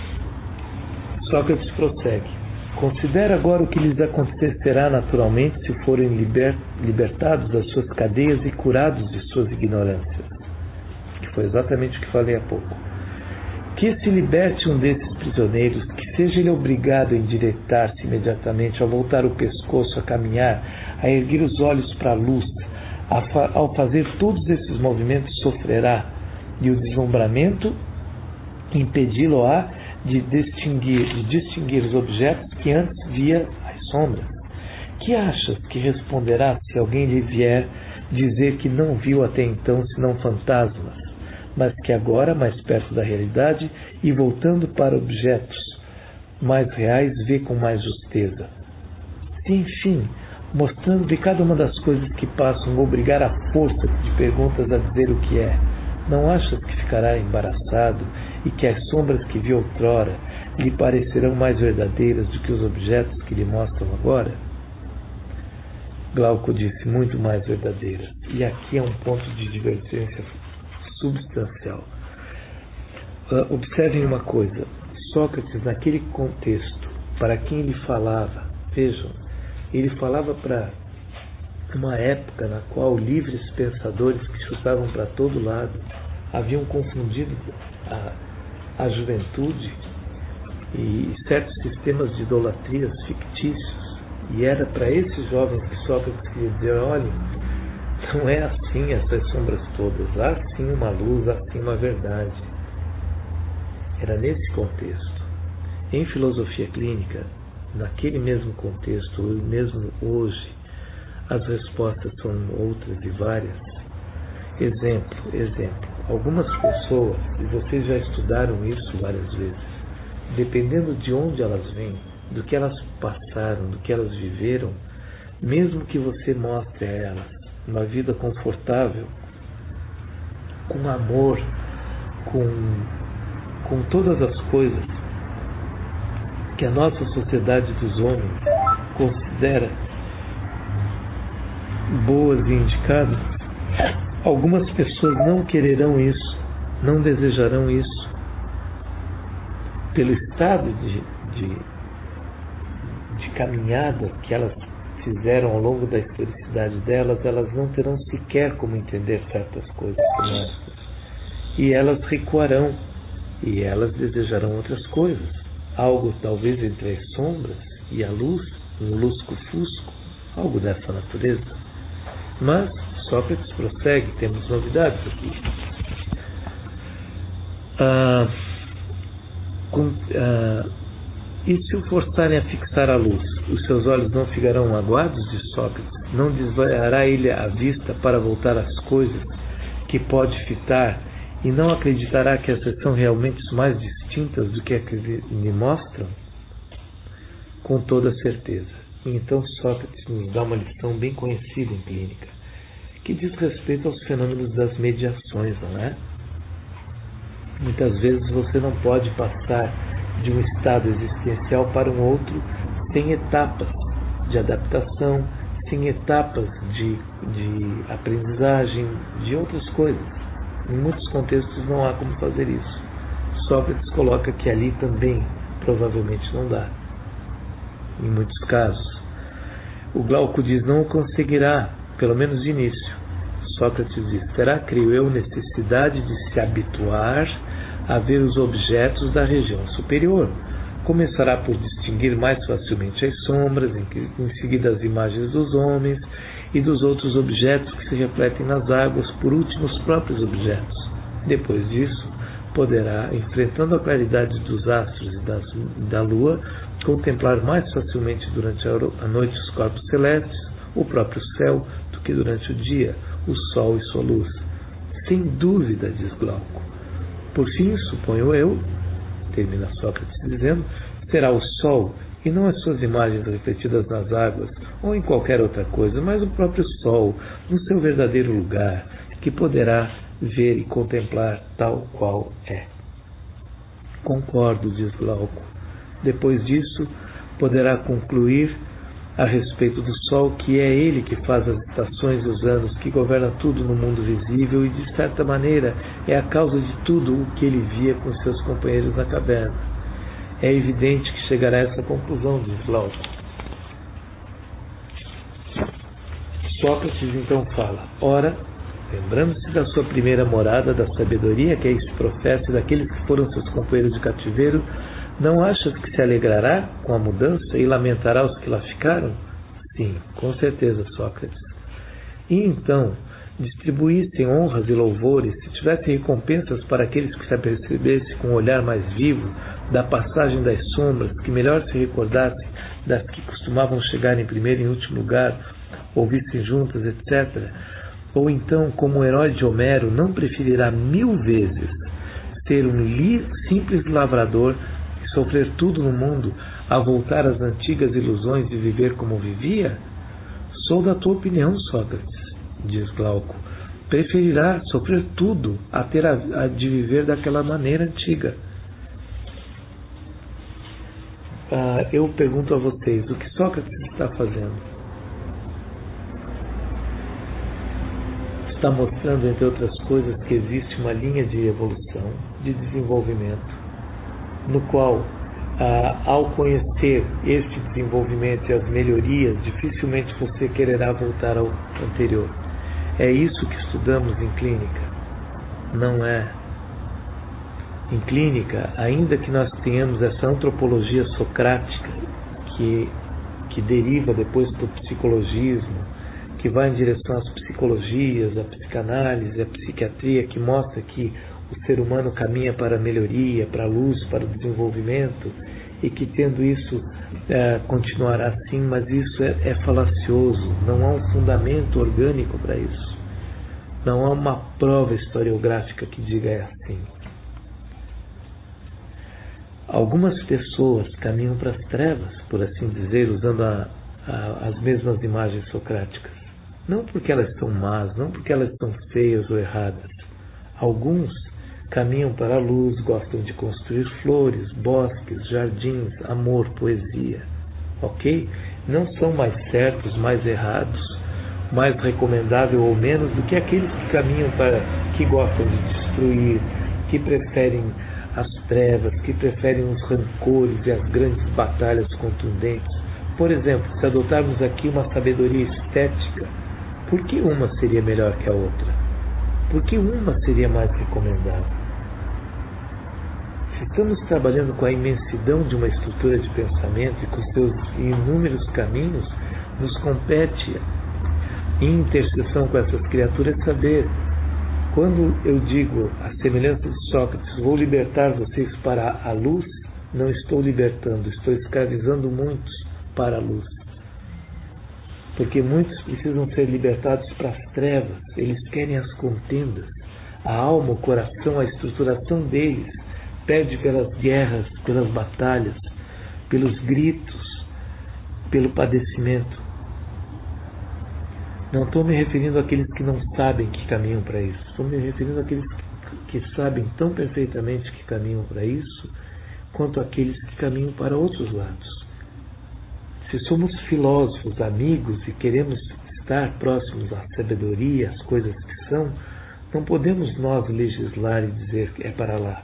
Sócrates prossegue. Considera agora o que lhes acontecerá naturalmente se forem liber, libertados das suas cadeias e curados de suas ignorâncias. Que foi exatamente o que falei há pouco. Que se liberte um desses prisioneiros, que seja ele obrigado a endireitar-se imediatamente, a voltar o pescoço, a caminhar, a erguer os olhos para a luz, a fa- ao fazer todos esses movimentos sofrerá, e o deslumbramento impedi-lo-á de distinguir, de distinguir os objetos que antes via as sombras. Que achas que responderá se alguém lhe vier dizer que não viu até então senão fantasmas, mas que agora, mais perto da realidade e voltando para objetos mais reais, vê com mais justeza? Se, enfim, mostrando de cada uma das coisas que passam, obrigar a força de perguntas a dizer o que é, não achas que ficará embaraçado e que as sombras que viu outrora lhe parecerão mais verdadeiras do que os objetos que lhe mostram agora? Glauco disse, muito mais verdadeiras. E aqui é um ponto de divergência substancial. Uh, observem uma coisa. Sócrates, naquele contexto, para quem ele falava, vejam, ele falava para uma época na qual livres pensadores que chutavam para todo lado haviam confundido a, a juventude e certos sistemas de idolatrias fictícios, e era para esses jovens que Sócrates queria dizer, olha, não é assim essas sombras todas, há sim uma luz, há sim uma verdade. Era nesse contexto. Em filosofia clínica, naquele mesmo contexto, mesmo hoje, as respostas são outras e várias. Exemplo, exemplo. Algumas pessoas, e vocês já estudaram isso várias vezes, dependendo de onde elas vêm, do que elas passaram, do que elas viveram, mesmo que você mostre a elas uma vida confortável, com amor, com, com todas as coisas que a nossa sociedade dos homens considera boas e indicadas, algumas pessoas não quererão isso, não desejarão isso. Pelo estado de, de, de caminhada que elas fizeram ao longo da historicidade delas, elas não terão sequer como entender certas coisas como essas. E elas recuarão, e elas desejarão outras coisas. Algo talvez entre as sombras e a luz, um lusco-fusco, algo dessa natureza. Mas Sócrates prossegue, temos novidades aqui. Ah, com, ah, E se o forçarem a fixar a luz, os seus olhos não ficarão magoados? De Sócrates. Não desviará ele a vista para voltar às coisas que pode fitar e não acreditará que essas são realmente mais distintas do que as que lhe mostram? Com toda certeza. E então Sócrates nos dá uma lição bem conhecida em clínica, que diz respeito aos fenômenos das mediações, não é? Muitas vezes você não pode passar de um estado existencial para um outro sem etapas de adaptação, sem etapas de, de aprendizagem, de outras coisas. Em muitos contextos não há como fazer isso. Sócrates coloca que ali também provavelmente não dá. Em muitos casos. O Glauco diz, não o conseguirá, pelo menos de início. Sócrates diz, terá, creio eu, necessidade de se habituar a ver os objetos da região superior. Começará por distinguir mais facilmente as sombras, em seguida as imagens dos homens e dos outros objetos que se refletem nas águas, por último os próprios objetos. Depois disso, poderá, enfrentando a claridade dos astros e das, da lua, contemplar mais facilmente durante a noite os corpos celestes, o próprio céu, do que durante o dia, o sol e sua luz. Sem dúvida, diz Glauco. Por fim, suponho eu, termina Sócrates dizendo, será o sol, e não as suas imagens refletidas nas águas, ou em qualquer outra coisa, mas o próprio sol, no seu verdadeiro lugar, que poderá ver e contemplar tal qual é. Concordo, diz Glauco. Depois disso, poderá concluir a respeito do Sol, que é ele que faz as estações e os anos, que governa tudo no mundo visível e, de certa maneira, é a causa de tudo o que ele via com seus companheiros na caverna. É evidente que chegará a essa conclusão, diz Glauco. Sócrates então fala, ora, lembrando-se da sua primeira morada, da sabedoria que aí se professa, daqueles que foram seus companheiros de cativeiro, não achas que se alegrará com a mudança e lamentará os que lá ficaram? Sim, com certeza, Sócrates. E então, distribuíssem honras e louvores, se tivessem recompensas para aqueles que se apercebessem com um olhar mais vivo da passagem das sombras, que melhor se recordassem das que costumavam chegar em primeiro e em último lugar, ouvissem juntas, etcétera. Ou então, como o herói de Homero, não preferirá mil vezes ser um li- simples lavrador sofrer tudo no mundo, a voltar às antigas ilusões de viver como vivia? Sou da tua opinião, Sócrates, diz Glauco. Preferirá sofrer tudo a ter a, a de viver daquela maneira antiga. Ah, eu pergunto a vocês, o que Sócrates está fazendo? Está mostrando, entre outras coisas, que existe uma linha de evolução, de desenvolvimento, no qual, ah, ao conhecer este desenvolvimento e as melhorias, dificilmente você quererá voltar ao anterior. É isso que estudamos em clínica. Não é. Em clínica, ainda que nós tenhamos essa antropologia socrática, que, que deriva depois do psicologismo, que vai em direção às psicologias, à psicanálise, à psiquiatria, que mostra que o ser humano caminha para a melhoria, para a luz, para o desenvolvimento, e que tendo isso é, continuará assim, mas isso é, é falacioso, não há um fundamento orgânico para isso, não há uma prova historiográfica que diga é assim. Algumas pessoas caminham para as trevas, por assim dizer, usando a, a, as mesmas imagens socráticas, não porque elas são más, não porque elas são feias ou erradas. Alguns caminham para a luz, gostam de construir flores, bosques, jardins, amor, poesia. Ok? Não são mais certos, mais errados, mais recomendável ou menos do que aqueles que caminham para, que gostam de destruir, que preferem as trevas, que preferem os rancores e as grandes batalhas contundentes. Por exemplo, se adotarmos aqui uma sabedoria estética, por que uma seria melhor que a outra? Por que uma seria mais recomendável? Se estamos trabalhando com a imensidão de uma estrutura de pensamento e com seus inúmeros caminhos, nos compete, em interseção com essas criaturas, saber, quando eu digo a semelhança de Sócrates, vou libertar vocês para a luz, não estou libertando, estou escravizando muitos para a luz. Porque muitos precisam ser libertados para as trevas, eles querem as contendas. A alma, o coração, a estruturação deles pede pelas guerras, pelas batalhas, pelos gritos, pelo padecimento. Não estou me referindo àqueles que não sabem que caminham para isso. Estou me referindo àqueles que sabem tão perfeitamente que caminham para isso, quanto àqueles que caminham para outros lados. Se somos filósofos, amigos e queremos estar próximos à sabedoria, às coisas que são, não podemos nós legislar e dizer que é para lá.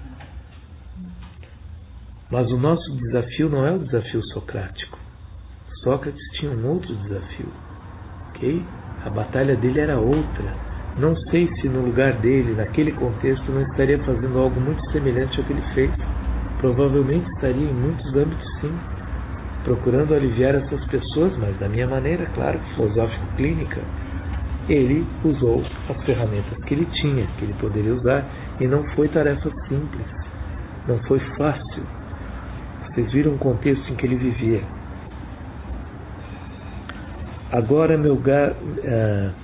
Mas o nosso desafio não é o desafio socrático. Sócrates tinha um outro desafio. Ok? A batalha dele era outra. Não sei se no lugar dele, naquele contexto, não estaria fazendo algo muito semelhante ao que ele fez. Provavelmente estaria em muitos âmbitos, sim, procurando aliviar essas pessoas, mas da minha maneira, claro, filosófico-clínica. Ele usou as ferramentas que ele tinha, que ele poderia usar, e não foi tarefa simples, não foi fácil. Vocês viram o contexto em que ele vivia. Agora, meu gar... Uh...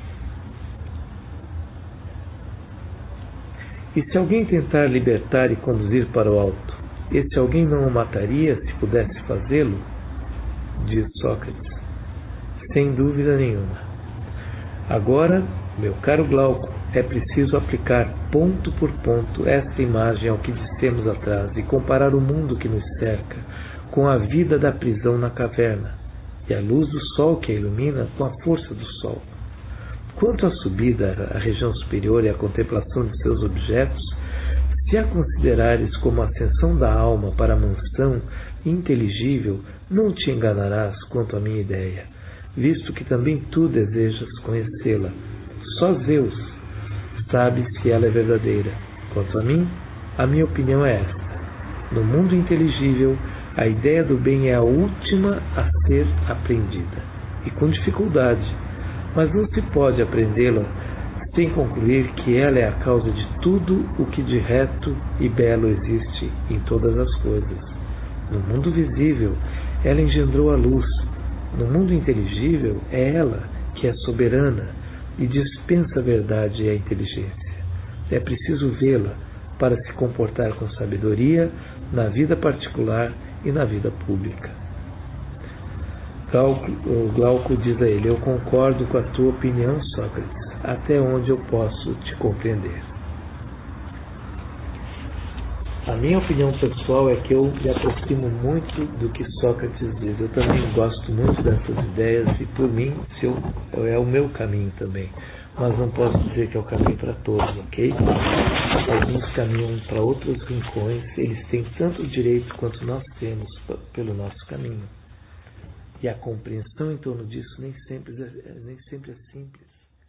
E se alguém tentar libertar e conduzir para o alto, esse alguém não o mataria se pudesse fazê-lo? Diz Sócrates. Sem dúvida nenhuma. Agora, meu caro Glauco, é preciso aplicar ponto por ponto esta imagem ao que dissemos atrás e comparar o mundo que nos cerca com a vida da prisão na caverna e a luz do sol que a ilumina com a força do sol. Quanto à subida à região superior e à contemplação de seus objetos, se a considerares como a ascensão da alma para a mansão inteligível, não te enganarás quanto à minha ideia, visto que também tu desejas conhecê-la. Só Zeus sabe se ela é verdadeira. Quanto a mim, a minha opinião é esta. No mundo inteligível, a ideia do bem é a última a ser aprendida, e com dificuldade, mas não se pode aprendê-la sem concluir que ela é a causa de tudo o que de reto e belo existe em todas as coisas. No mundo visível, ela engendrou a luz. No mundo inteligível, é ela que é soberana e dispensa a verdade e a inteligência. É preciso vê-la para se comportar com sabedoria na vida particular e na vida pública. Glauco, o Glauco diz a ele: eu concordo com a tua opinião, Sócrates, até onde eu posso te compreender. A minha opinião pessoal é que eu me aproximo muito do que Sócrates diz. Eu também gosto muito dessas ideias e, por mim, se eu, é o meu caminho também. Mas não posso dizer que é o caminho para todos, ok? Alguns caminham para outros rincões, eles têm tanto direito quanto nós temos pelo nosso caminho. E a compreensão em torno disso nem sempre é, nem sempre é simples.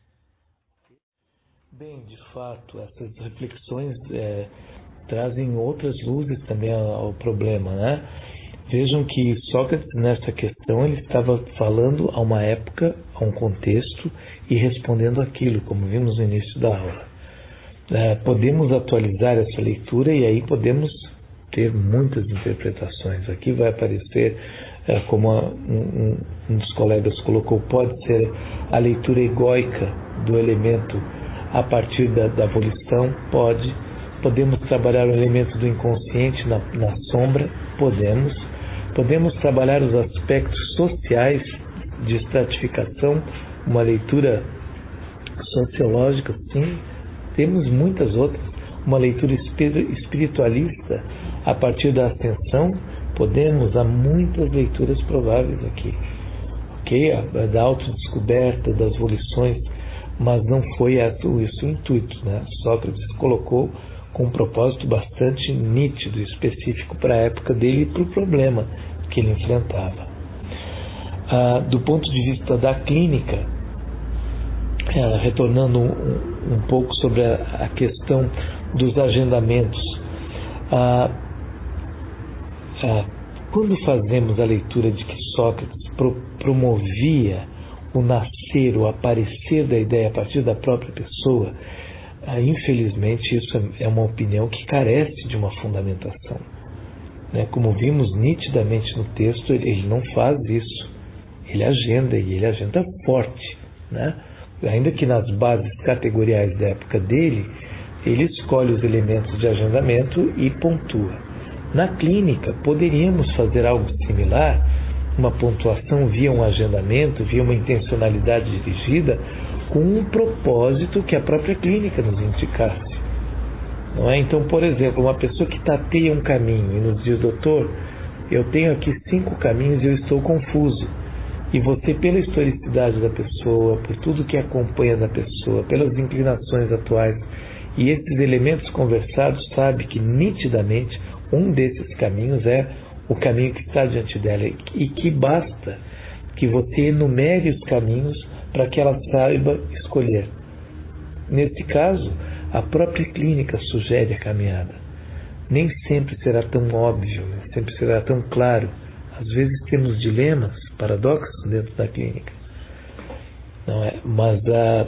Bem, de fato, essas reflexões é, trazem outras luzes também ao, ao problema, né? Vejam que Sócrates, nessa questão, ele estava falando a uma época, a um contexto, e respondendo aquilo, como vimos no início da aula. É, podemos atualizar essa leitura e aí podemos ter muitas interpretações. Aqui vai aparecer, é, como a, um, um dos colegas colocou, pode ser a leitura egóica do elemento a partir da, da volição, pode. Podemos trabalhar o elemento do inconsciente na, na sombra, podemos. Podemos trabalhar os aspectos sociais de estratificação, uma leitura sociológica, sim. Temos muitas outras. Uma leitura espiritualista a partir da ascensão, podemos. Há muitas leituras prováveis aqui. Ok? A, a da autodescoberta, das volições, mas não foi esse o intuito, né? Sócrates colocou com um propósito bastante nítido e específico para a época dele e para o problema que ele enfrentava. Ah, do ponto de vista da clínica, é, retornando um, um pouco sobre a, a questão dos agendamentos, ah, ah, quando fazemos a leitura de que Sócrates pro, promovia o nascer, o aparecer da ideia a partir da própria pessoa, ah, infelizmente isso é uma opinião que carece de uma fundamentação. né? Como vimos nitidamente no texto, ele, ele não faz isso. Ele agenda, e ele agenda forte, né? Ainda que nas bases categoriais da época dele, ele escolhe os elementos de agendamento e pontua. Na clínica, poderíamos fazer algo similar, uma pontuação via um agendamento, via uma intencionalidade dirigida, com um propósito que a própria clínica nos indicasse. Não é? Então, por exemplo, uma pessoa que tateia um caminho e nos diz, doutor, eu tenho aqui cinco caminhos e eu estou confuso. E você, pela historicidade da pessoa, por tudo que acompanha da pessoa, pelas inclinações atuais e esses elementos conversados, sabe que nitidamente um desses caminhos é o caminho que está diante dela e que basta que você enumere os caminhos para que ela saiba escolher. Nesse caso, a própria clínica sugere a caminhada. Nem sempre será tão óbvio, nem sempre será tão claro. Às vezes temos dilemas, paradoxos dentro da clínica. Não é? Mas a,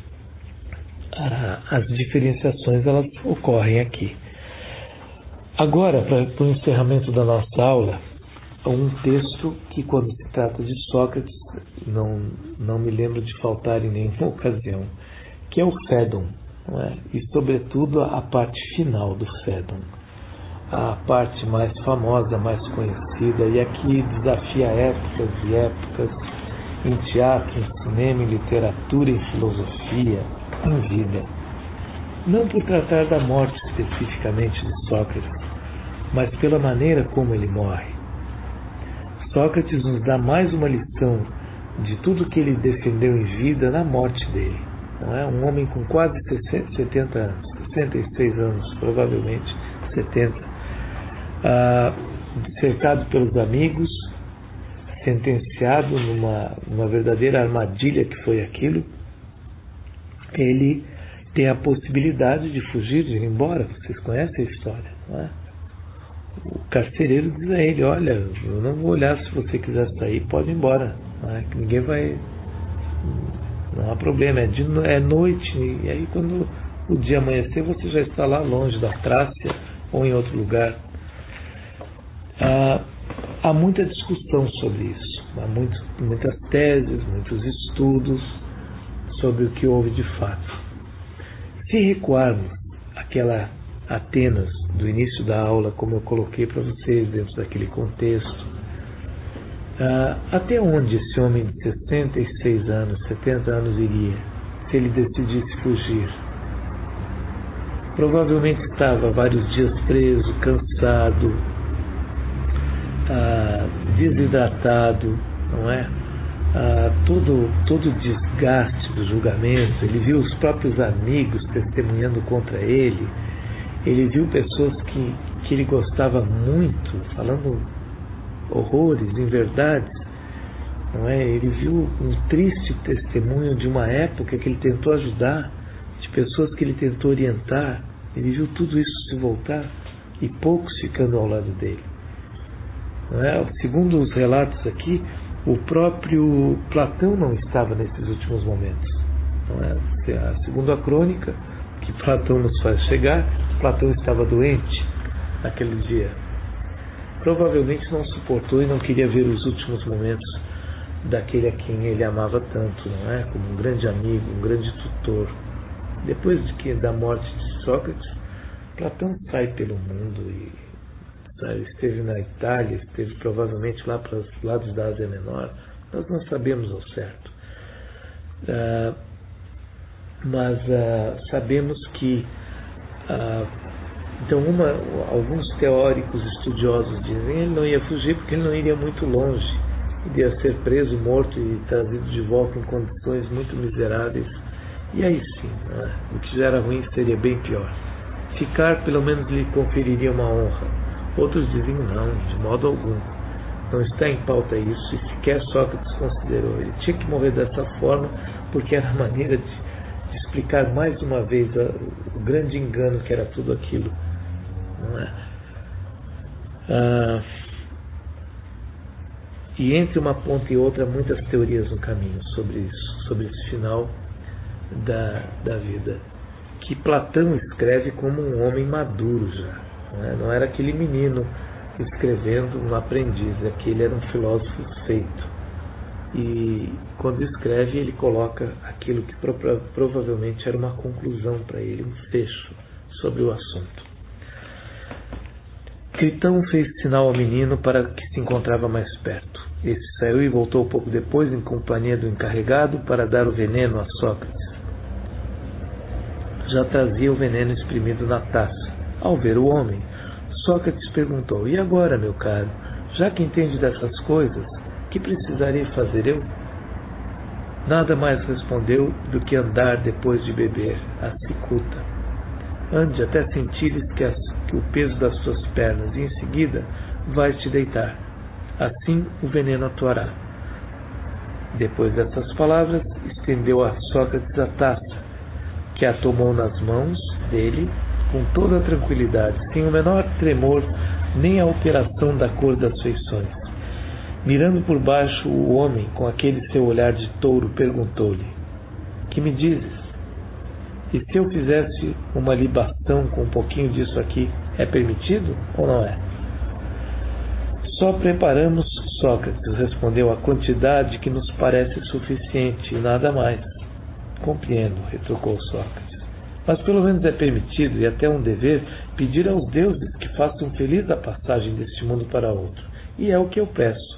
a, as diferenciações elas ocorrem aqui. Agora, para o encerramento da nossa aula, um texto que, quando se trata de Sócrates, não, não me lembro de faltar em nenhuma ocasião, que é o Fédon, não é? E, sobretudo, a parte final do Fédon. A parte mais famosa, mais conhecida, e aqui desafia épocas e épocas em teatro, em cinema, em literatura, em filosofia, em vida. Não por tratar da morte especificamente de Sócrates, mas pela maneira como ele morre. Sócrates nos dá mais uma lição de tudo que ele defendeu em vida na morte dele. Não é? Um homem com quase setenta anos, sessenta e seis anos, provavelmente setenta, ah, cercado pelos amigos, sentenciado numa, numa verdadeira armadilha que foi aquilo. Ele tem a possibilidade de fugir, de ir embora. Vocês conhecem a história, não é? O carcereiro diz a ele, olha, eu não vou olhar, se você quiser sair, pode ir embora, não é? Que ninguém vai, não há problema, é, de, é noite, e aí quando o dia amanhecer você já está lá longe da Trácia ou em outro lugar. Ah, há muita discussão sobre isso, há muito, muitas teses, muitos estudos sobre o que houve de fato. Se recuarmos aquela Atenas do início da aula, como eu coloquei para vocês dentro daquele contexto, ah, até onde esse homem de sessenta e seis anos, setenta anos iria, se ele decidisse fugir? Provavelmente estava vários dias preso, cansado, ah, desidratado, não é? Ah, todo, todo o desgaste do julgamento. Ele viu os próprios amigos testemunhando contra ele. Ele viu pessoas que, que ele gostava muito, falando horrores, inverdades. Não é? Ele viu um triste testemunho de uma época que ele tentou ajudar, de pessoas que ele tentou orientar. Ele viu tudo isso se voltar e poucos ficando ao lado dele. Não é? Segundo os relatos aqui, o próprio Platão não estava nesses últimos momentos. Não é? Segundo a crônica que Platão nos faz chegar, Platão estava doente naquele dia. Provavelmente não suportou e não queria ver os últimos momentos daquele a quem ele amava tanto, não é? Como um grande amigo, um grande tutor. Depois de que, da morte de Sócrates, Platão sai pelo mundo e sabe, esteve na Itália, esteve provavelmente lá para os lados da Ásia Menor. Nós não sabemos ao certo. Uh, mas uh, sabemos que uh, então uma, alguns teóricos estudiosos dizem que ele não ia fugir porque ele não iria muito longe, iria ser preso, morto e trazido de volta em condições muito miseráveis, e aí sim, né? O que já era ruim seria bem pior. Ficar pelo menos lhe conferiria uma honra. Outros dizem não, de modo algum, não está em pauta isso, e sequer Sócrates considerou. Ele tinha que morrer dessa forma porque era a maneira de, de explicar mais uma vez a, o grande engano que era tudo aquilo. Não é? Ah, e entre uma ponta e outra, muitas teorias no caminho sobre isso, sobre esse final da, da vida, que Platão escreve como um homem maduro já. Não, é? Não era aquele menino escrevendo um aprendiz. Aquele era um filósofo feito. E quando escreve, ele coloca aquilo que pro- provavelmente era uma conclusão para ele, um fecho sobre o assunto. Critão fez sinal ao menino para que se encontrava mais perto. Este saiu e voltou pouco depois em companhia do encarregado para dar o veneno a Sócrates. Já trazia o veneno espremido na taça. Ao ver o homem, Sócrates perguntou: "E agora, meu caro, já que entende dessas coisas, que precisaria fazer eu?" Nada mais respondeu do que andar depois de beber, a cicuta. Ande até sentires que, as, que o peso das suas pernas, e em seguida vais te deitar. Assim o veneno atuará. Depois dessas palavras, estendeu a Sócrates a taça, que a tomou nas mãos dele com toda a tranquilidade, sem o menor tremor nem a alteração da cor das feições. Mirando por baixo o homem com aquele seu olhar de touro, perguntou-lhe: "Que me dizes? E se eu fizesse uma libação com um pouquinho disso aqui, é permitido ou não é?" "Só preparamos, Sócrates", respondeu, "a quantidade que nos parece suficiente e nada mais." "Compreendo", retrucou Sócrates, "mas pelo menos é permitido e até um dever pedir aos deuses que façam feliz a passagem deste mundo para outro. E é o que eu peço.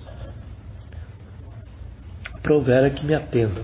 Provera que me atendam."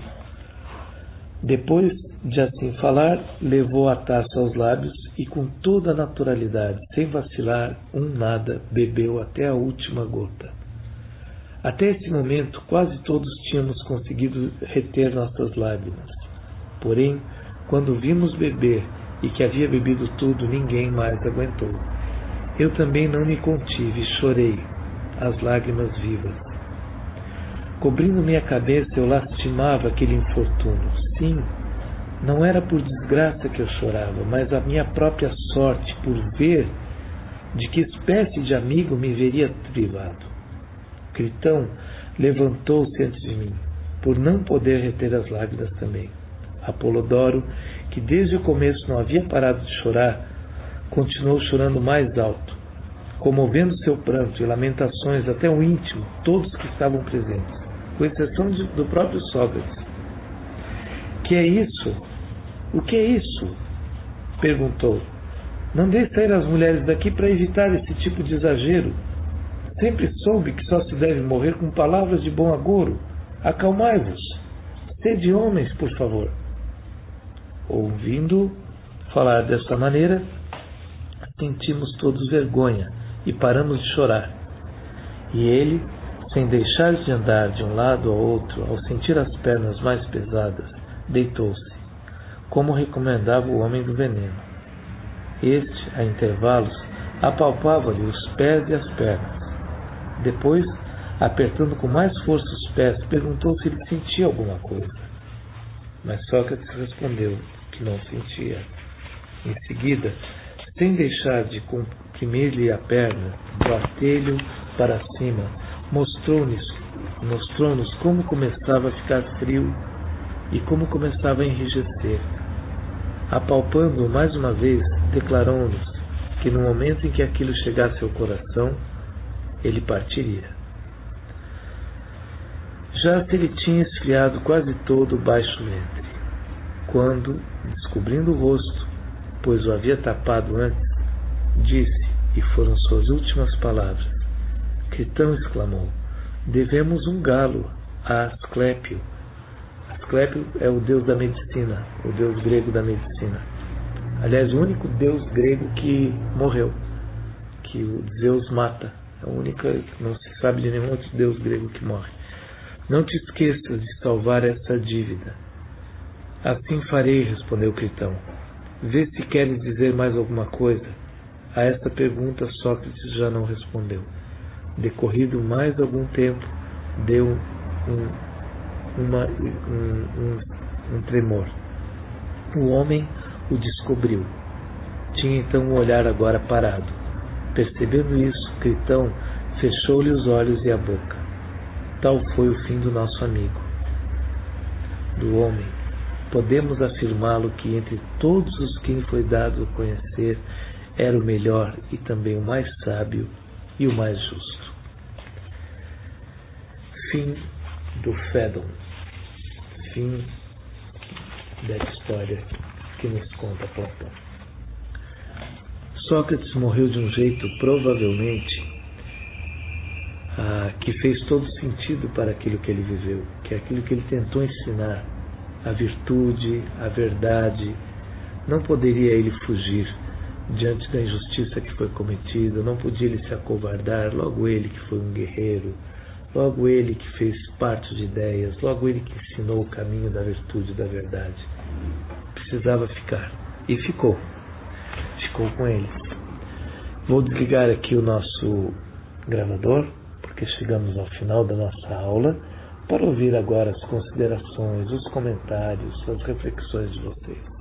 Depois de assim falar, levou a taça aos lábios e com toda a naturalidade, sem vacilar um nada, bebeu até a última gota. Até esse momento, quase todos tínhamos conseguido reter nossas lágrimas. Porém, quando vimos beber e que havia bebido tudo, ninguém mais aguentou. Eu também não me contive e chorei, as lágrimas vivas. Cobrindo minha cabeça, eu lastimava aquele infortúnio. Sim, não era por desgraça que eu chorava, mas a minha própria sorte por ver de que espécie de amigo me veria privado. Critão levantou-se antes de mim, por não poder reter as lágrimas também. Apolodoro, que desde o começo não havia parado de chorar, continuou chorando mais alto, comovendo seu pranto e lamentações até o íntimo, todos que estavam presentes, com exceção de, do próprio Sócrates. "Que é isso? O que é isso?" perguntou. "Mandei sair as mulheres daqui para evitar esse tipo de exagero. Sempre soube que só se deve morrer com palavras de bom agouro. Acalmai-vos. Sede homens, por favor." Ouvindo falar desta maneira, sentimos todos vergonha e paramos de chorar. E ele, sem deixar de andar de um lado ao outro, ao sentir as pernas mais pesadas, deitou-se, como recomendava o homem do veneno. Este, a intervalos, apalpava-lhe os pés e as pernas. Depois, apertando com mais força os pés, perguntou se ele sentia alguma coisa. Mas Sócrates respondeu que não sentia. Em seguida, sem deixar de comprimir-lhe a perna, bater-lhe para cima, mostrou-nos mostrou-nos como começava a ficar frio e como começava a enrijecer. Apalpando-o mais uma vez, declarou-nos que no momento em que aquilo chegasse ao coração, ele partiria. Já se lhe tinha esfriado quase todo o baixo ventre, quando, descobrindo o rosto, pois o havia tapado antes, disse, e foram suas últimas palavras: "Critão", exclamou, "devemos um galo a Asclépio." Asclépio é o deus da medicina, o deus grego da medicina. Aliás, o único deus grego que morreu, que o Zeus mata. É a única, não se sabe de nenhum outro deus grego que morre. "Não te esqueças de salvar essa dívida." "Assim farei", respondeu Critão. "Vê se queres dizer mais alguma coisa." A esta pergunta Sócrates já não respondeu. Decorrido mais algum tempo, deu um, uma, um, um, um tremor. O homem o descobriu. Tinha então o olhar agora parado. Percebendo isso, Critão fechou-lhe os olhos e a boca. Tal foi o fim do nosso amigo. Do homem, podemos afirmá-lo que entre todos os quem foi dado a conhecer, era o melhor e também o mais sábio e o mais justo. Fim do Fédon. Fim da história que nos conta Platão. Sócrates morreu de um jeito, provavelmente, ah, que fez todo sentido para aquilo que ele viveu, que é aquilo que ele tentou ensinar, a virtude, a verdade. Não poderia ele fugir diante da injustiça que foi cometida, não podia ele se acovardar, logo ele que foi um guerreiro, logo ele que fez parte de ideias, logo ele que ensinou o caminho da virtude e da verdade. Precisava ficar. E ficou. Ficou com eles. Vou desligar aqui o nosso gravador, porque chegamos ao final da nossa aula, para ouvir agora as considerações, os comentários, as reflexões de vocês.